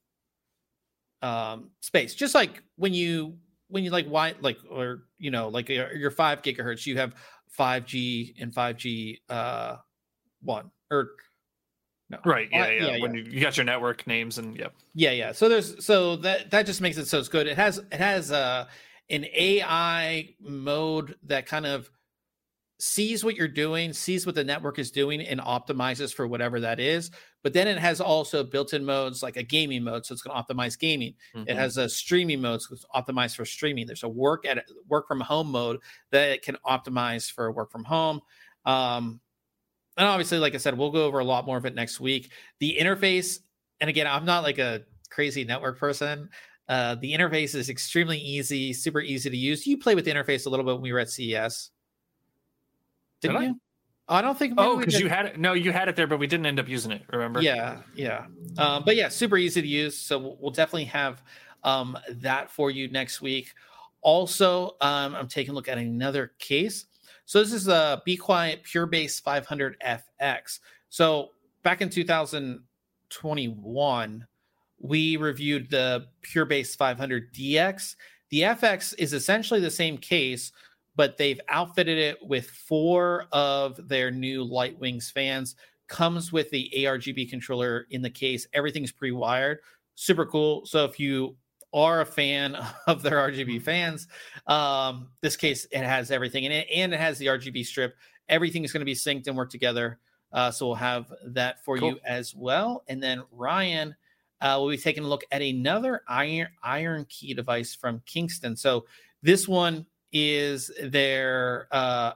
um space, just like when you when you like why like or you know like your, your five gigahertz, you have five G and five G uh one or no Right. Yeah. Uh, Yeah. yeah, When You, you got your network names and yep. yeah yeah so there's so that that just makes it so it's good. It has it has uh an A I mode that kind of sees what you're doing, sees what the network is doing, and optimizes for whatever that is. But then it has also built-in modes like a gaming mode, so it's going to optimize gaming. Mhm. It has a streaming mode, so it's optimized for streaming. There's a work at work from home mode that it can optimize for work from home. Um, and obviously, like I said, we'll go over a lot more of it next week. The interface, and again, I'm not like a crazy network person. Uh, the interface is extremely easy, super easy to use. You play with the interface a little bit when we were at C E S. Didn't Did I? you? I don't think. maybe Oh, we because did. you had it. No, you had it there, but we didn't end up using it. Remember? Yeah, yeah. Um, but yeah, super easy to use. So we'll, we'll definitely have um, that for you next week. Also, um, I'm taking a look at another case. So this is a Be Quiet Pure Base five hundred F X. So back in two thousand twenty-one, we reviewed the Pure Base five hundred D X. The F X is essentially the same case, but they've outfitted it with four of their new Lightwings fans. Comes with the A R G B controller in the case. Everything's pre-wired. Super cool. So if you are a fan of their R G B fans, um, this case it has everything in it, and it has the R G B strip. Everything is going to be synced and work together. Uh, so we'll have that for cool. you as well. And then Ryan uh, will be taking a look at another iron iron key device from Kingston. So this one is their uh,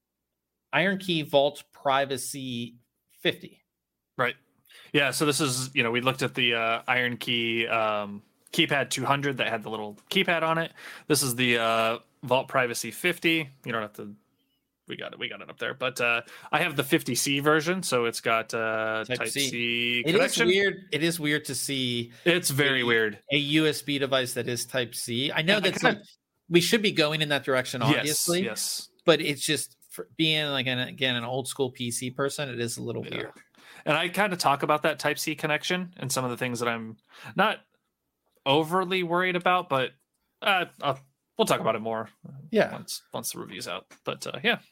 Iron Key Vault Privacy fifty. Right. Yeah. So this is, you know, we looked at the uh, Iron Key um, keypad two hundred that had the little keypad on it. This is the uh, Vault Privacy fifty. You don't have to. We got it. We got it up there. But uh, I have the fifty C version, so it's got uh, Type, Type C, C it connection. Is weird. It is weird to see. It's very a, weird. A U S B device that is Type C. I know that's like, we should be going in that direction, obviously. Yes. yes. But it's just for being like an again an old school P C person, it is a little yeah. weird. And I kind of talk about that Type C connection and some of the things that I'm not overly worried about, but uh, I'll, we'll talk about it more. Yeah. Once once the review's out. But uh, yeah.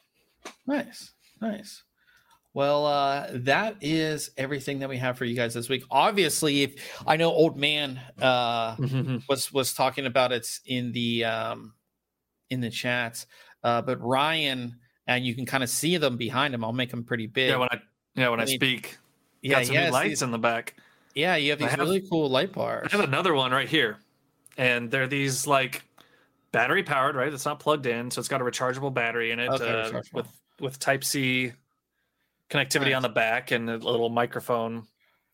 Nice, nice. Well, uh, that is everything that we have for you guys this week. Obviously, if I know Old Man uh, was was talking about it in the um, in the chats, uh, but Ryan, and you can kind of see them behind him. I'll make them pretty big. Yeah, when I yeah when I, I mean, speak, yeah, got some new lights these, in the back. Yeah, you have these have, really cool light bars. I have another one right here, and they're these like. Battery powered, right? It's not plugged in, so it's got a rechargeable battery in it okay, uh, with with Type C connectivity nice. on the back and a little microphone,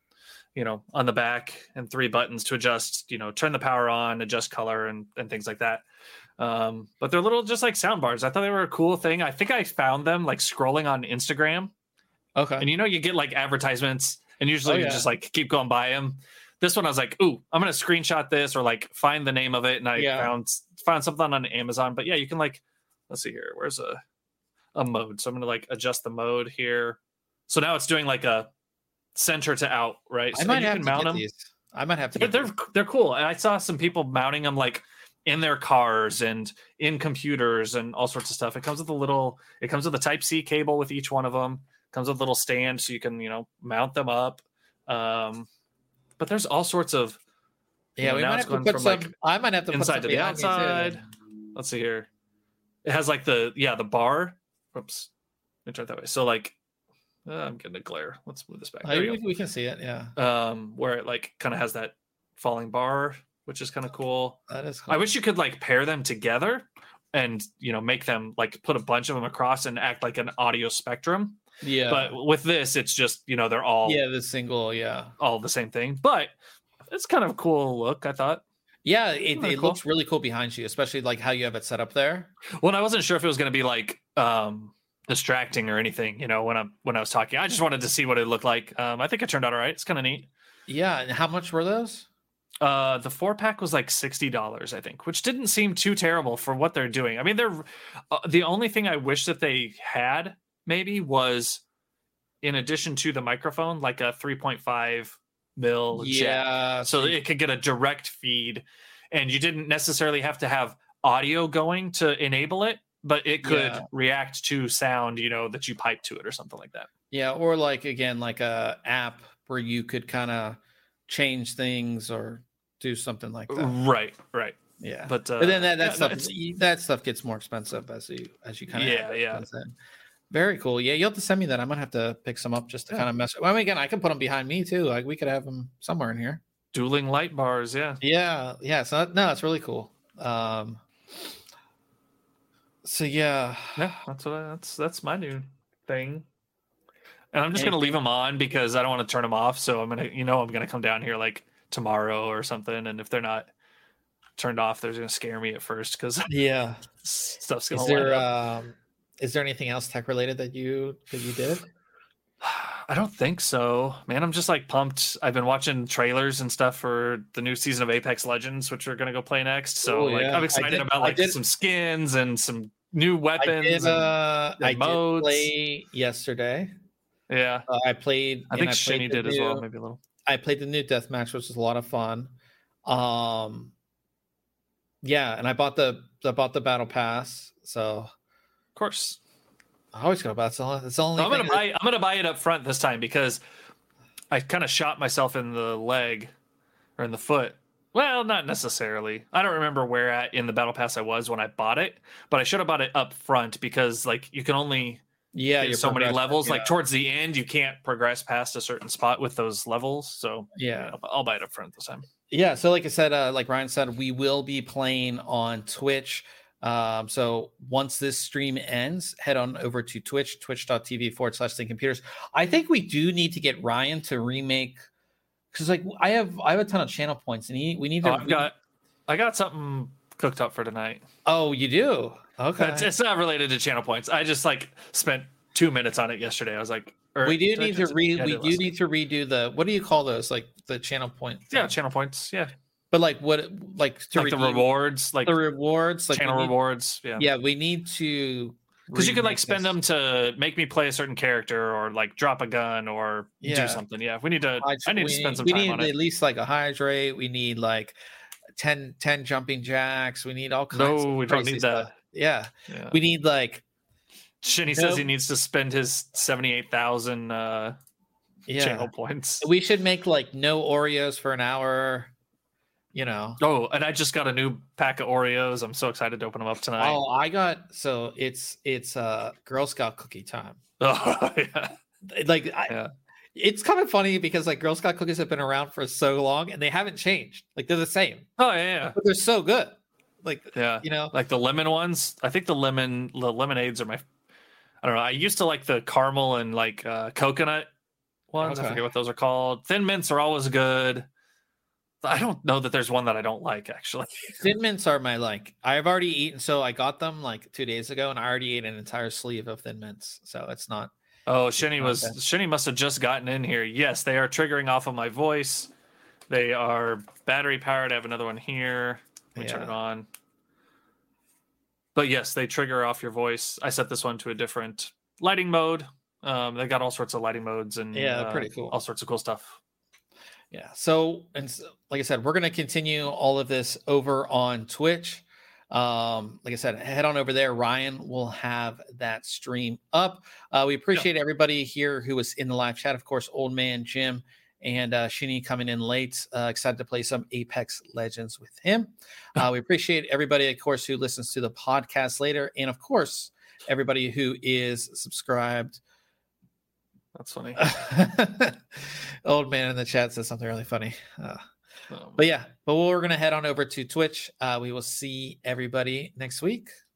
you know, on the back, and three buttons to adjust, you know, turn the power on, adjust color, and and things like that. Um, but they're little, just like sound bars. I thought they were a cool thing. I think I found them like scrolling on Instagram. Okay, and you know, you get like advertisements, and usually oh, you yeah. just like keep going by them. This one I was like, ooh, I'm gonna screenshot this or like find the name of it, and I yeah. found found something on Amazon. But yeah, you can like, let's see here, where's a a mode? So I'm gonna like adjust the mode here. So now it's doing like a center to out, right? So I might you have can to mount get them. These. I might have to. They're get they're, these. they're cool, and I saw some people mounting them like in their cars and in computers and all sorts of stuff. It comes with a little. It comes with a Type C cable with each one of them. It comes with a little stand so you can you know mount them up. Um, but there's all sorts of Yeah, know, we now might it's have to going put from some. like I might have to put inside some to the behind me, too. outside. Let's see here. It has like the yeah the bar. Whoops, let me try it that way. So like, uh, I'm getting a glare. Let's move this back. Oh, we, we can see it. Yeah. Um, where it like kind of has that falling bar, which is kind of cool. That is cool. I wish you could like pair them together and you know make them like put a bunch of them across and act like an audio spectrum. Yeah. But with this, it's just you know they're all yeah the single yeah all the same thing. But it's kind of a cool look, I thought. Yeah, it, it cool. looks really cool behind you, especially like how you have it set up there. Well, I wasn't sure if it was going to be like um, distracting or anything, you know, when I'm when I was talking. I just wanted to see what it looked like. Um, I think it turned out all right. It's kind of neat. Yeah, and how much were those? Uh, the four pack was like sixty dollars, I think, which didn't seem too terrible for what they're doing. I mean, they're uh, the only thing I wish that they had maybe was, in addition to the microphone, like a three point five mil yeah jack, so it could get a direct feed, and you didn't necessarily have to have audio going to enable it, but it could yeah. react to sound, you know, that you pipe to it or something like that. Yeah, or like again, like a app where you could kind of change things or do something like that. Right, right. Yeah, but, uh, but then that, that yeah, stuff that stuff gets more expensive as you as you kind of yeah yeah. Very cool. Yeah, you'll have to send me that. I might have to pick some up just to yeah. kind of mess. Well, I mean, again, I can put them behind me too. Like we could have them somewhere in here. Dueling light bars, yeah, yeah, yeah. So no, it's really cool. Um, so yeah, yeah, that's what I, that's that's my new thing. And I'm just Anything? gonna leave them on because I don't want to turn them off. So I'm gonna, you know, I'm gonna come down here like tomorrow or something, and if they're not turned off, they're gonna scare me at first because yeah, stuff's gonna. Is there um, is there anything else tech related that you that you did? I don't think so, man. I'm just like pumped. I've been watching trailers and stuff for the new season of Apex Legends, which we're gonna go play next. So Ooh, like, yeah. I'm excited did, about like some skins and some new weapons. I did, uh, and, and I modes. did play yesterday. Yeah, uh, I played. I think I Shinny did new, as well, maybe a little. I played the new deathmatch, which was a lot of fun. Um, yeah, and I bought the I bought the battle pass. So, of course. I always go about it. It's only. No, I'm gonna that... buy. I'm gonna buy it up front this time because I kind of shot myself in the leg or in the foot Well, not necessarily. I don't remember where at in the battle pass I was when I bought it, but I should have bought it up front because like you can only Yeah, get you're so many levels. yeah. Like towards the end, you can't progress past a certain spot with those levels. So yeah, I'll, I'll buy it up front this time. Yeah, so like I said, uh, like Ryan said, we will be playing on Twitch. Um, so once this stream ends, head on over to Twitch, twitch.tv forward slash Think Computers. I think we do need to get Ryan to remake because like I have I have a ton of channel points and he, we need to. Oh, I've got I got something cooked up for tonight. Oh, you do? Okay. It's, it's not related to channel points. I just like spent two minutes on it yesterday. I was like, or, we do need to re yeah, we do need to redo the what do you call those like the channel point yeah channel points yeah but like what like to like the rewards like the rewards like channel need, rewards yeah yeah we need to because you could like spend this. them to make me play a certain character or like drop a gun or yeah. do something. Yeah, we need to. I, I need to spend some we time need on at it. least like a hydrate. We need like ten, ten jumping jacks. We need all kinds. No, of we don't need stuff. that. Yeah. yeah, we need like. Shinny says he needs to spend his seventy-eight thousand uh, yeah. channel points. We should make like no Oreos for an hour. You know. Oh, and I just got a new pack of Oreos. I'm so excited to open them up tonight. Oh, I got so it's it's uh Girl Scout cookie time. Oh yeah, like I, yeah. It's kind of funny because like Girl Scout cookies have been around for so long and they haven't changed. Like they're the same. Oh yeah, yeah. But they're so good. Like yeah, you know, like the lemon ones. I think the lemon the lemonades are my. I don't know. I used to like the caramel and like uh, coconut ones. Okay. I forget what those are called. Thin mints are always good. I don't know that there's one that I don't like actually. Thin mints are my like. I've already eaten, so I got them like two days ago, and I already ate an entire sleeve of Thin Mints. So it's not. Oh, Shinny was bad. Shinny must have just gotten in here. Yes, they are triggering off of my voice. They are battery powered. I have another one here. Let me yeah. turn it on. But yes, they trigger off your voice. I set this one to a different lighting mode. Um, they got all sorts of lighting modes and yeah, uh, pretty cool. All sorts of cool stuff. Yeah. So, and so, like I said, we're going to continue all of this over on Twitch. Um, like I said, head on over there. Ryan will have that stream up. Uh, we appreciate yeah. everybody here who was in the live chat. Of course, Old Man Jim and uh, Shinny coming in late. Uh, excited to play some Apex Legends with him. Uh, we appreciate everybody, of course, who listens to the podcast later. And of course, everybody who is subscribed. That's funny. Old Man in the chat says something really funny. Uh, um, but yeah, but we're going to head on over to Twitch. Uh, we will see everybody next week.